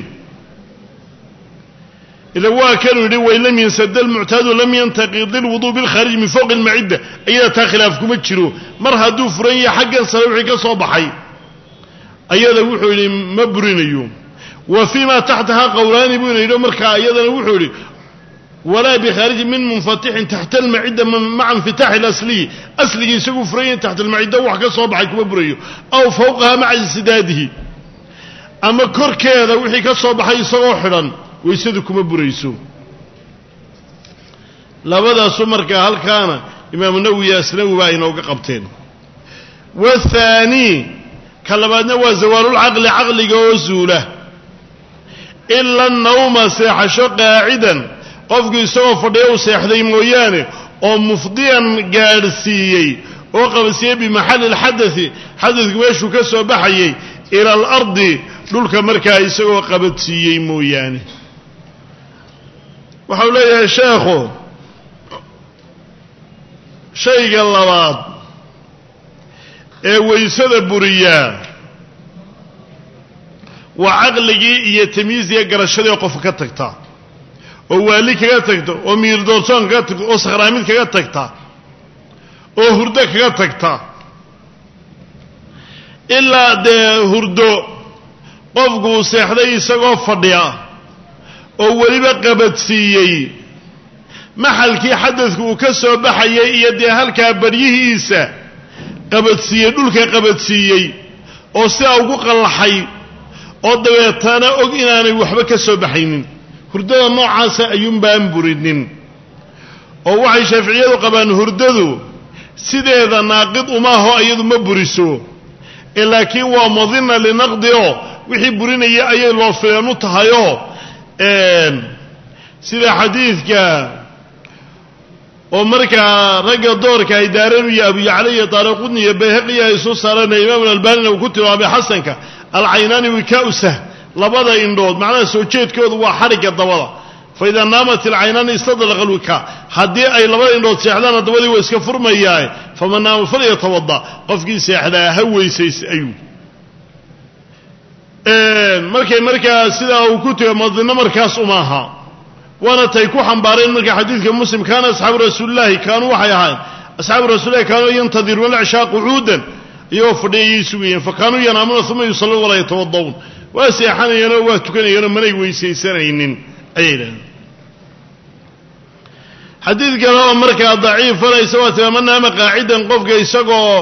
إذا واكلوا لي وإن لم ينسد المعتاد لم ينتقض الوضوء بالخارج من فوق المعدة أيضا تخلافكم تشروا مرها دو فرنية حقا صلوحي كصباحي أيضا وحوا لي مبرين يوم وفيما تحتها قولان بين يوم مركا أيضا وحوا لي ولا بخارج من منفتح تحت المعدة مع انفتاح الأصلي أصلي يسقوا فرنية تحت المعدة وحقا صباحي كمبرين أو فوقها مع انسداده أما كركي هذا وحي كصباحي صغوحرا waysadu kuma burayso labadaasu markaa halkaana imaamu nawawi asnawi baa inooga qabteen wathani ka labaadna waa zawaalul caqli caqliga oo zuula ila nawma seexasho qaacidan qofku isagoo fadhiya u seexday mooyaane oo mufdiyan gaadhsiiyey oo qabsiiyey bimaxalli alxadathi xadadku meeshuu ka soo baxayay ila alardi dhulka markaa isagoo qabadsiiyey mooyaane waxau leeyahay sheekhu shayga labaad ee waysada buriyaa waa caqligii iyo tamyiiziga garashadii qofka ka tagta oo waali kaga tagta oo miirdoorsoon kaga tagta oo sakhraamid kaga tagta oo hurdo kaga tagta ilaa dee hurdo qofku uu seexday isagoo fadhiya oo weliba qabadsiiyey maxalkii xadadku uu ka soo baxayay iyo dee halkaa baryihiisa qabadsiiyey dhulka qabadsiiyey oo sidaa ugu qallaxay oo dabeetana og inaanay waxba ka soo baxaynin hurdada noocaasa ayuunbaan burinin oo waxay shaaficiyadu qabaan hurdadu sideeda naaqid umaaho iyadu ma buriso ee laakiin waa mudinna linaqdi oo wixii burinaya ayay loo filan u tahayoo sida xadiidka oo markaa ragga doorka ay daaranu iyo abu yacla iyo daaraqudni iyo bayhaqi ay soo saareen imaam al-albani uu ku tilmaamay xasanka al-aynani wika'usah labada indhood macnaha soo jeedkoodu waa xariga dabada fa idaa naamat al-aynani istadlaqa al-wika haddii ay labada indhood seexdaan dabadii way iska furmayaan faman naama falyatawadda qofkii seexdaa ha weysays ayuu markay markaa sidaa uu ku tago madina markaas uma aha waana tay ku xambaareen marka xadiidka muslim kaana asxaabu rasuulillahi kaanuu waxay ahaayeen asxaabu rasuulillahi kaanuu yantadiruuna alcishaa qucuudan iyagoo fadhiyayay sugayeen fa kaanuu yanaamuuna uma yusalluun walaa yatawada'uun waa seexanayeenoo waa tukanayeenoo manay weysaysanaynin ayay idhahdeen xadiid kale oo markaa daciifanaysa waa tira man naama qaacidan qofka isagoo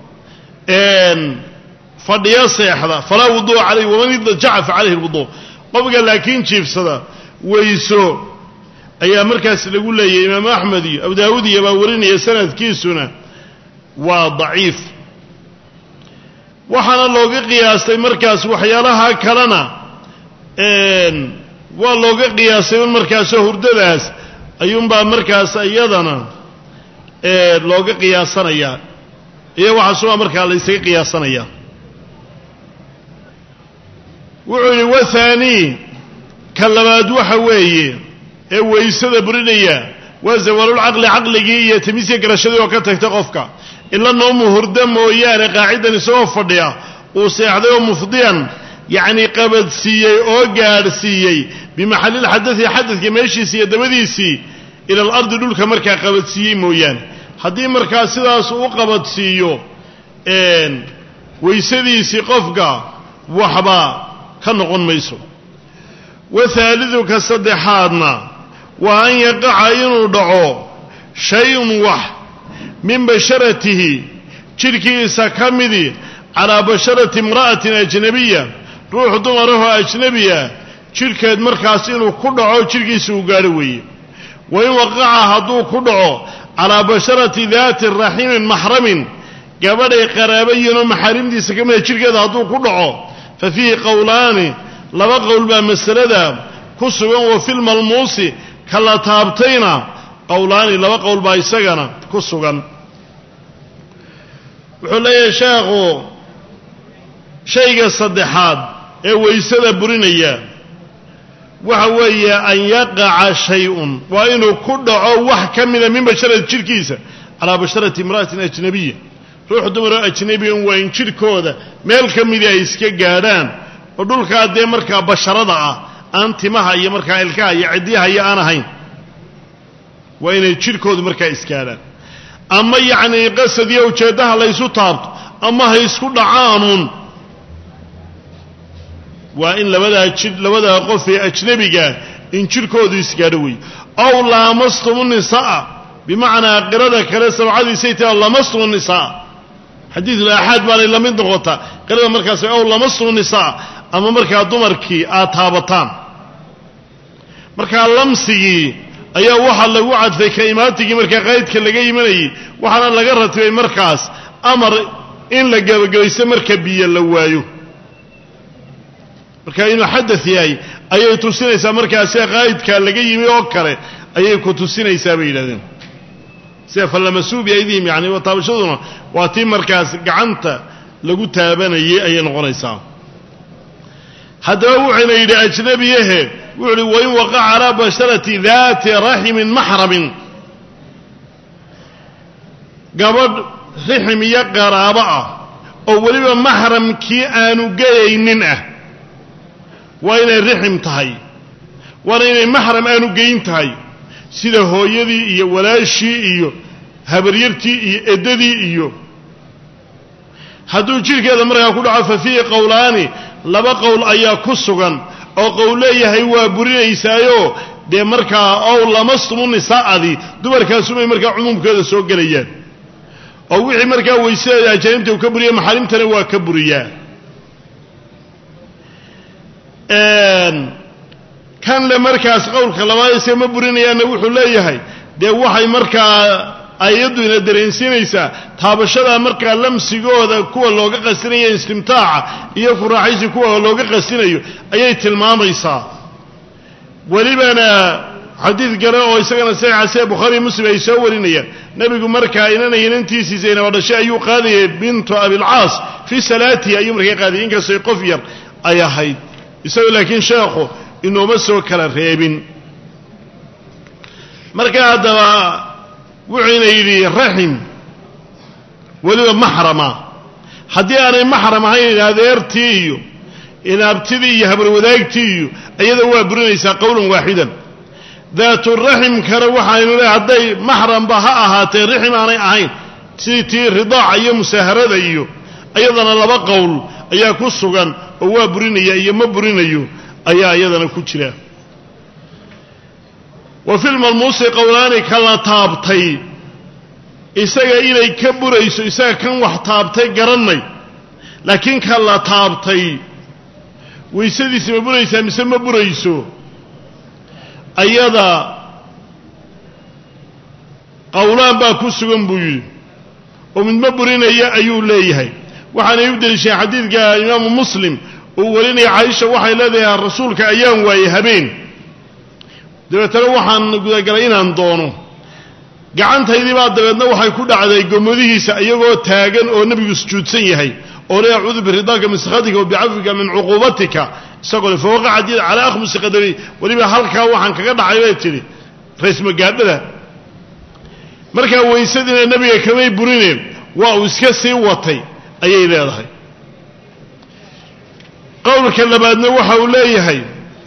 fadhiya seexda falaa wuduu'a calayh waman idjaca fa calayhi alwuduu qofka laakiin jiifsada weyso ayaa markaas lagu leeyahay imaam axmed iyo abu daawuud iyo baa warinaya sanadkiisuna waa daciif waxaana looga qiyaastay markaas waxyaalaha kalena waa looga qiyaastay un markaasoo hurdadaas ayuunbaa markaas iyadana looga qiyaasanayaa iyo waxaasubaa markaa la ysaga qiyaasanaya wuxuu yidhi wathani ka labaad waxa weeye ee waysada burinaya waa zawaalulcaqli caqligii iyo tamiiska garashadii oo ka tagta qofka ila noomu hurdo mooyaane qaacidan isagoo fadhiya uu seexday oo mufdiyan yacni qabadsiiyey oo gaadhsiiyey bimaxallilxadai xadadka meeshiisii iyo dabadiisii ila alardi dhulka markaa qabadsiiyey mooyaane haddii markaa sidaas uu qabadsiiyo waysadiisii qofka waxba ka noqon mayso wathaalidu ka saddexaadna waa an yaqaca inuu dhaco shay-un wax min basharatihi jidhkiisa ka midii calaa basharati imra'atin ajnabiya ruux dumarahoo ajnabiya jidhkeed markaas inuu ku dhaco jidhkiisa uu gaadho weeye wa in waqaca hadduu ku dhaco calaa basharati daati raximin maxramin gabadhay qaraabayinoo maxaarimdiisa ka mida jidhkeeda hadduu ku dhaco fa fiihi qowlaani laba qowl baa masalada ku sugan wa fi lmalmuusi ka la taabtayna qowlaani laba qowl baa isagana ku sugan wuxuu leeyahay sheekhu shayga saddexaad ee waysada burinaya waxa weeye an yaqaca shay-un waa inuu ku dhaco wax ka mida min basharati jidhkiisa calaa basharati imra'atin ajnabiya ruux dumaroo ajnabiyan waa in jidhkooda meel ka midii ay iska gaadhaan oo dhulkaa dee markaa basharada ah aan timaha iyo markaa ilkaha iyo ciddiyaha iyo aan ahayn waa inay jidhkoodu markaa isgaadhaan ama yacnii qasad iyo ujeeddaha laysu taabto ama ha isku dhacaanuun waa in labadaa qof ee ajnabigaa in jidhkoodu isgaadho wey aw laamastumu nisaa bimacnaa qirada kale sabcadiisay tahay lamastumu nisaa xadiidul aaxaad baanay la mid noqotaa qirada markaas aw lamastumu nisaa ama markaa dumarkii aad taabataan markaa lamsigii ayaa waxaa lagu cadfay ka imaatigii markaa qaydka laga imanayay waxaana laga ratibay markaas amar in la gebagabaysto marka biyo la waayo marka inuu xadath yahay ayay tusinaysaa markaa sida qaydka laga yimi oo kale ayay ku tusinaysaa bay yidhahdeen sida fallamasuu biaydihim yani taabashaduna waa tii markaas gacanta lagu taabanayay ayay noqonaysaa haddaba wuxuuna yidhi ajnabiyahe wuxu uhi wain waqaca calaa basharati daati raximin maxramin gabadh rixim iyo qaraabo ah oo weliba maxramkii aanu gelaynin ah waa inay rixim tahay waana inay maxram aanu geyn tahay sida hooyadii iyo walaashii iyo habaryartii iyo eddadii iyo hadduu jidhkeeda markaa ku dhaco fa fiihi qowlaani laba qowl ayaa ku sugan oo qowl leeyahay waa burinaysaayo dee markaa ow lamastumu nisaa'adii dumarkaasumay markaa cumuumkeeda soo gelayaan oo wixii markaa waysadeeda ajaanibta uu ka buriya maxaarimtana waa ka buriyaa kan le markaas qowlka labaad isee ma burinayaanna wuxuu leeyahay dee waxay markaa ayaddu ina dareensiinaysaa taabashadaa markaa lamsigooda kuwa looga qasinayo istimtaaca iyo ku raaxaysi kuwa looga qasinayo ayay tilmaamaysaa welibana xadiid kale oo isagana saxiixa sida bukhaari muslim ay soo warinayaan nebigu markaa inanay inantiisii zaynaba dhashay ayuu qaadayay bintu abilcaas fii salaatihi ayuu markaa qaadayay inkastay qof yar ay ahayd isagoo laakiin sheekhu inooma soo kala reebin marka haddaba wuxuuna yidhi raxim weliba maxrama haddii aanay maxram ahayn adeertii iyo inaabtidii iyo habarwadaagtii iyo iyada waa burinaysaa qowlan waaxidan daatu raximkana waxaynu leehay hadday maxramba ha ahaatee rixim aanay ahayn sidii tii ridaaca iyo musaaharada iyo iyadana laba qowl ayaa ku sugan oo waa burinaya iyo ma burinayo ayaa iyadana ku jira wa fi lmalmuusi qowlaani ka la taabtay isaga inay ka burayso isaga kan wax taabtay garanay laakiin ka la taabtay waysadiisi ma buraysaa mise ma burayso ayada qowlaan baa ku sugan buu yidhi oo midma burinaya ayuu leeyahay waxaanay u deliishaen xadiidka imaamu muslim uu warinaya caaisha waxay leedahay rasuulka ayaan waayey habeen dabeetana waxaan gudagalay inaan doono gacantaydii baa dabeedna waxay ku dhacday gomadihiisa iyagoo taagan oo nebigu sujuudsan yahay oo le acuudu biridaaka min sakhatika wa bicafwika min cuquubatika isagoo le fawaqaca calaa akhmusi qadami weliba halkaa waxaan kaga dhacay bay tidhi raysmagaadhada markaa waysadiina nebiga kamay burineen waa uu iska sii watay ayay leedahay qowlka labaadna waxa uu leeyahay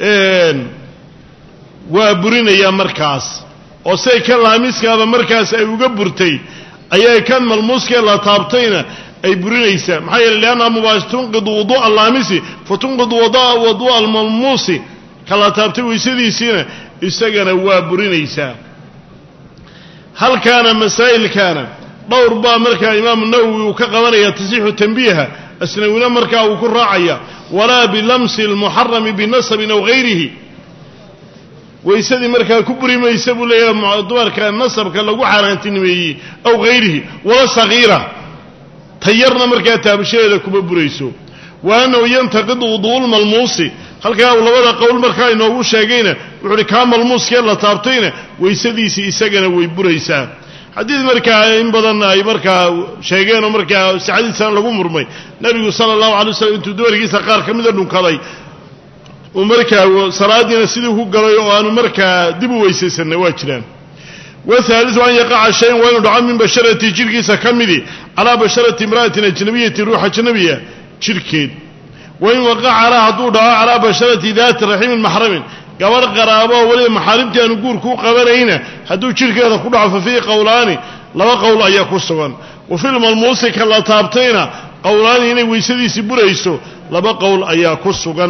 waa burinayaa markaas oo say kan laamiskaaba markaas ay uga burtay ayay kan malmuuskee la taabtayna ay burinaysaa maxaa yeele liannaha mubaash tunqidu wuduu'a allaamisi fa tunqidu wuduu'a almalmuusi ka la taabtay waysadiisiina isagana waa burinaysaa halkaana masaa'ilkaana dhowr baa markaa imaamu nawowi uu ka qabanaya tasixu tanbiiha asnawina markaa uu ku raacaya walaa bilamsi almuxarami binasabin aw hayrihi waysadii markaa ku buri maysa buu leeyahay dumarka nasabka lagu xaaraantinimeeyey aw hayrihi wala sagiira tayarna markaa taabashadeeda kuma burayso wa annahu yantaqidu wuduu'ul malmuusi halkaa uu labada qowl markaa inoogu sheegayna wuxuu uhi kaa malmuuskee la taabtayna waysadiisii isagana way buraysaa xadiid markaa in badan ay markaa sheegeen oo markaa sixadiisana lagu murmay nebigu sala allahu alay wasllam intuu dumarkiisa qaar ka mida dhunkaday uu markaa salaadiina sidii ku galay oo aanu markaa dib u weysaysanna waa jiraan wahaaliu an yaqaca shayan waa inuu dhaco min basharati jidhkiisa ka midi calaa basharati imra'atin ajnabiyatin ruux ajnabiya jidhkeed wain waqaca laha hadduu dhaco calaa basharati daati raximin maxramin gabadh qaraabo oo weliba maxaarimtii aanu guurku u qabanayna hadduu jidhkeeda ku dhaco fa fiihi qowlaani laba qowl ayaa ku sugan wa fi lmalmuusi ka la taabtayna qowlaani inay weysadiisii burayso laba qowl ayaa ku sugan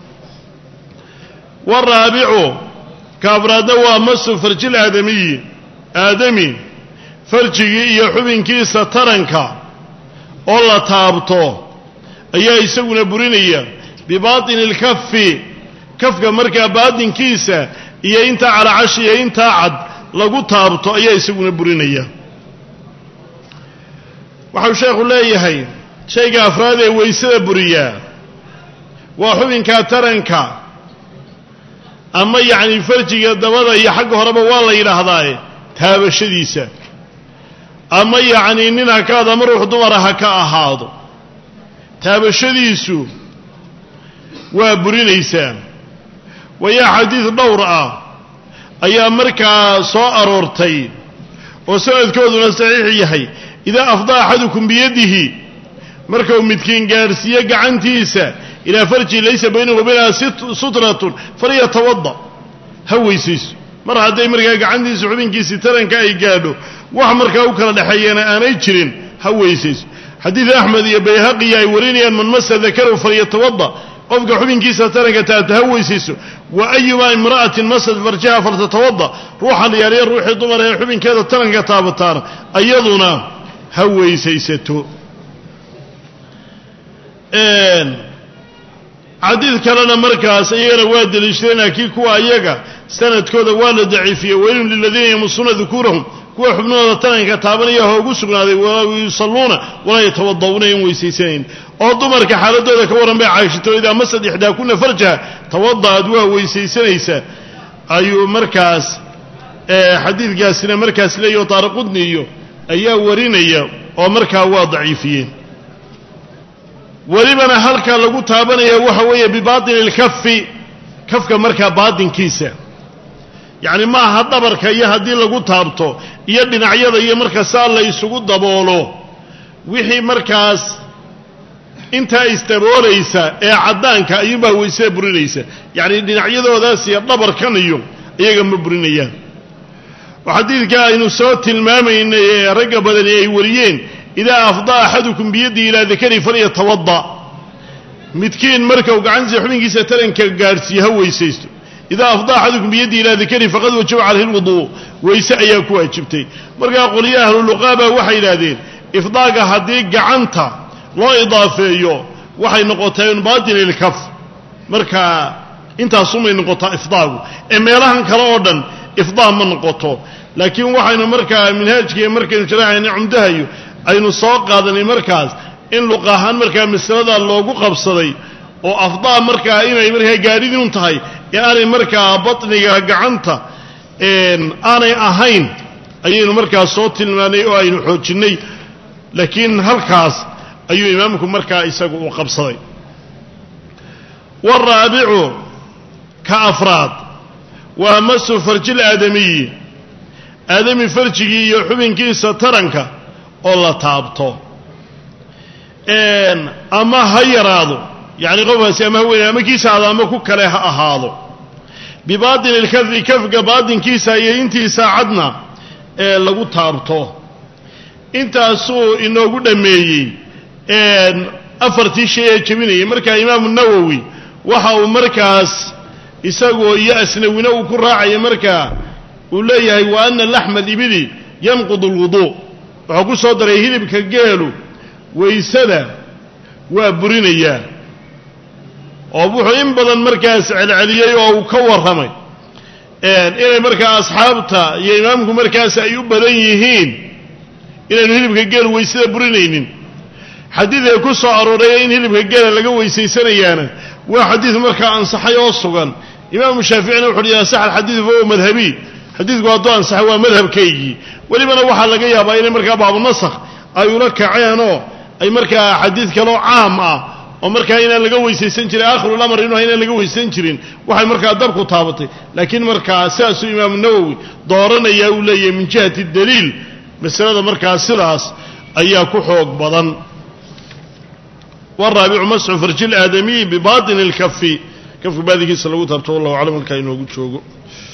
waraabicu ka afraadna waa masu farjil aadamiyi aadami farjigii iyo xubinkiisa taranka oo la taabto ayaa isaguna burinaya bibaatini lkafi kafka markaa baatinkiisa iyo intaa calaacashi iyo intaa cad lagu taabto ayaa isaguna burinaya waxau sheekhu leeyahay shayga afraad ee weysada buriyaa waa xubinkaa taranka ama yacni farjiga dabada iyo xagga horeba waa la yidhaahdaaye taabashadiisa ama yacni nin ha ka aado ama ruux dumara ha ka ahaado taabashadiisu waa burinaysaa wayaa xadiid dhowr ah ayaa markaa soo aroortay oo sanadkooduna saxiix yahay idaa afdaa axadukum biyadihi markau midkiin gaadhsiiyo gacantiisa ilaa farji laysa baynahu wa baynaha sutratun falyatawadda ha weysayso mar hadday markaa gacantiisa xubinkiisii taranka ay gaadho wax markaa u kala dhexeeyana aanay jirin ha weysayso xadiid axmed iyo bayhaqiya ay warinayaan man masa dakarahu falyatawadda qofka xubinkiisa taranka taabta ha weysayso wa ayumaa imra'atin masad farjaha faltatawadda ruuxa liyaaliya ruuxii dumar ee xubinkeeda taranka taabataana ayaduna ha weysaysato xadiid kalena markaas iyagana waa deliishadeen laakiin kuwa ayaga sanadkooda waa la daciifiyey waylun liladiina yamusuuna dukuurahum kuwa xubnahooda taranka taabanaya ha ugu sugnaaday yusalluuna walaa yatawada'uuna in weysaysanayn oo dumarka xaaladooda ka warran bay caayishito idaa masad ixdaakuna farjaha tawada'ad waa weysaysanaysaa ayuu markaas xadiidkaasina markaas leeyaho taariqudni iyo ayaa warinaya oo markaa waa daciifiyeen welibana halkaa lagu taabanaya waxa weeye bibaatini lkafi kafka markaa baatinkiisa yacni maaha dhabarka iyo haddii lagu taabto iyo dhinacyada iyo marka saa la isugu daboolo wixii markaas intaa isdaboolaysa ee caddaanka ayuunbaa weysada burinaysa yacni dhinacyadoodaas iyo dhabarkan iyo iyaga ma burinayaan oo xadiidka aynu soo tilmaamaynay ee ragga badani ay wariyeen idaa afdaa axadukum biyadihi ilaa dakari falyatawadda midkiin markau gacantiisa xubinkiisa taranka gaadhsiiyo ha weysaysto idaa afdaa axadukum biyadihi ilaa dakari faqad wajaba calayhi lwuduu weyse ayaa ku waajibtay markaa qoliyaha ahluluqaaba waxay yidhaahdeen ifdaaga haddii gacanta loo idaafeeyo waxay noqotaa min baatini lkaf markaa intaasumay noqotaa ifdaagu ee meelahan kale oo dhan ifdaa ma noqoto laakiin waxaynu markaa minhaajkiiyo markaynu sharaxayna cumdahayo aynu soo qaadanay markaas in luq ahaan markaa masalada loogu qabsaday oo afdaa markaa inay markaa gaadhidiun tahay ee aanay markaa batniga gacanta aanay ahayn ayaynu markaas soo tilmaanay oo aynu xoojinnay laakiin halkaas ayuu imaamku markaa isagu u qabsaday waraabicu ka afraad waa masu farjil aadamiyi aadami farjigii iyo xubinkiisa taranka oo la taabto ama ha yaraado yacni qofkaasi ama ha weyne ama kiisaada ama ku kale ha ahaado bibaatini lkafi kafka baatinkiisa iyo intiisa cadna ee lagu taabto intaasuu inoogu dhammeeyey afartii shay ee jebinayay markaa imaamu nawowi waxa uu markaas isagoo iyo asnawina uu ku raacaya markaa uu leeyahay wa ana laxma alibili yanqudu alwuduu wuxuu ku soo daray hilibka geelu waysada waa burinayaa oo wuxuu in badan markaas celceliyey oo uu ka warramay inay markaa asxaabta iyo imaamku markaas ay u badan yihiin inaanu hilibka geelu waysada burinaynin xadiidka ku soo arooray in hilibka geela laga weysaysanayaana waa xadiid markaa ansaxay oo sugan imaamu shaaficina wuxuu yidhi sax alxadiid fa huwa madhabi xadiidku hadduu ansaxay waa madhabkaygii welibana waxaa laga yaabaa inay markaa baabunasakh ay ula kaceenoo ay markaa xadiid kaloo caam ah oo markaa inaan laga weysaysan jirin aakhirulamr inuu inaan laga weysaysan jirin waxay markaa dabku taabatay laakiin markaa sidaasuu imaamu nawowi dooranayaa uu leeyahay min jihati daliil masalada markaa sidaas ayaa ku xoog badan والرابع مسح فرج الآدمي بباطن الكف كف باذيكيس لو تابتو الله أعلم الكائن وجوده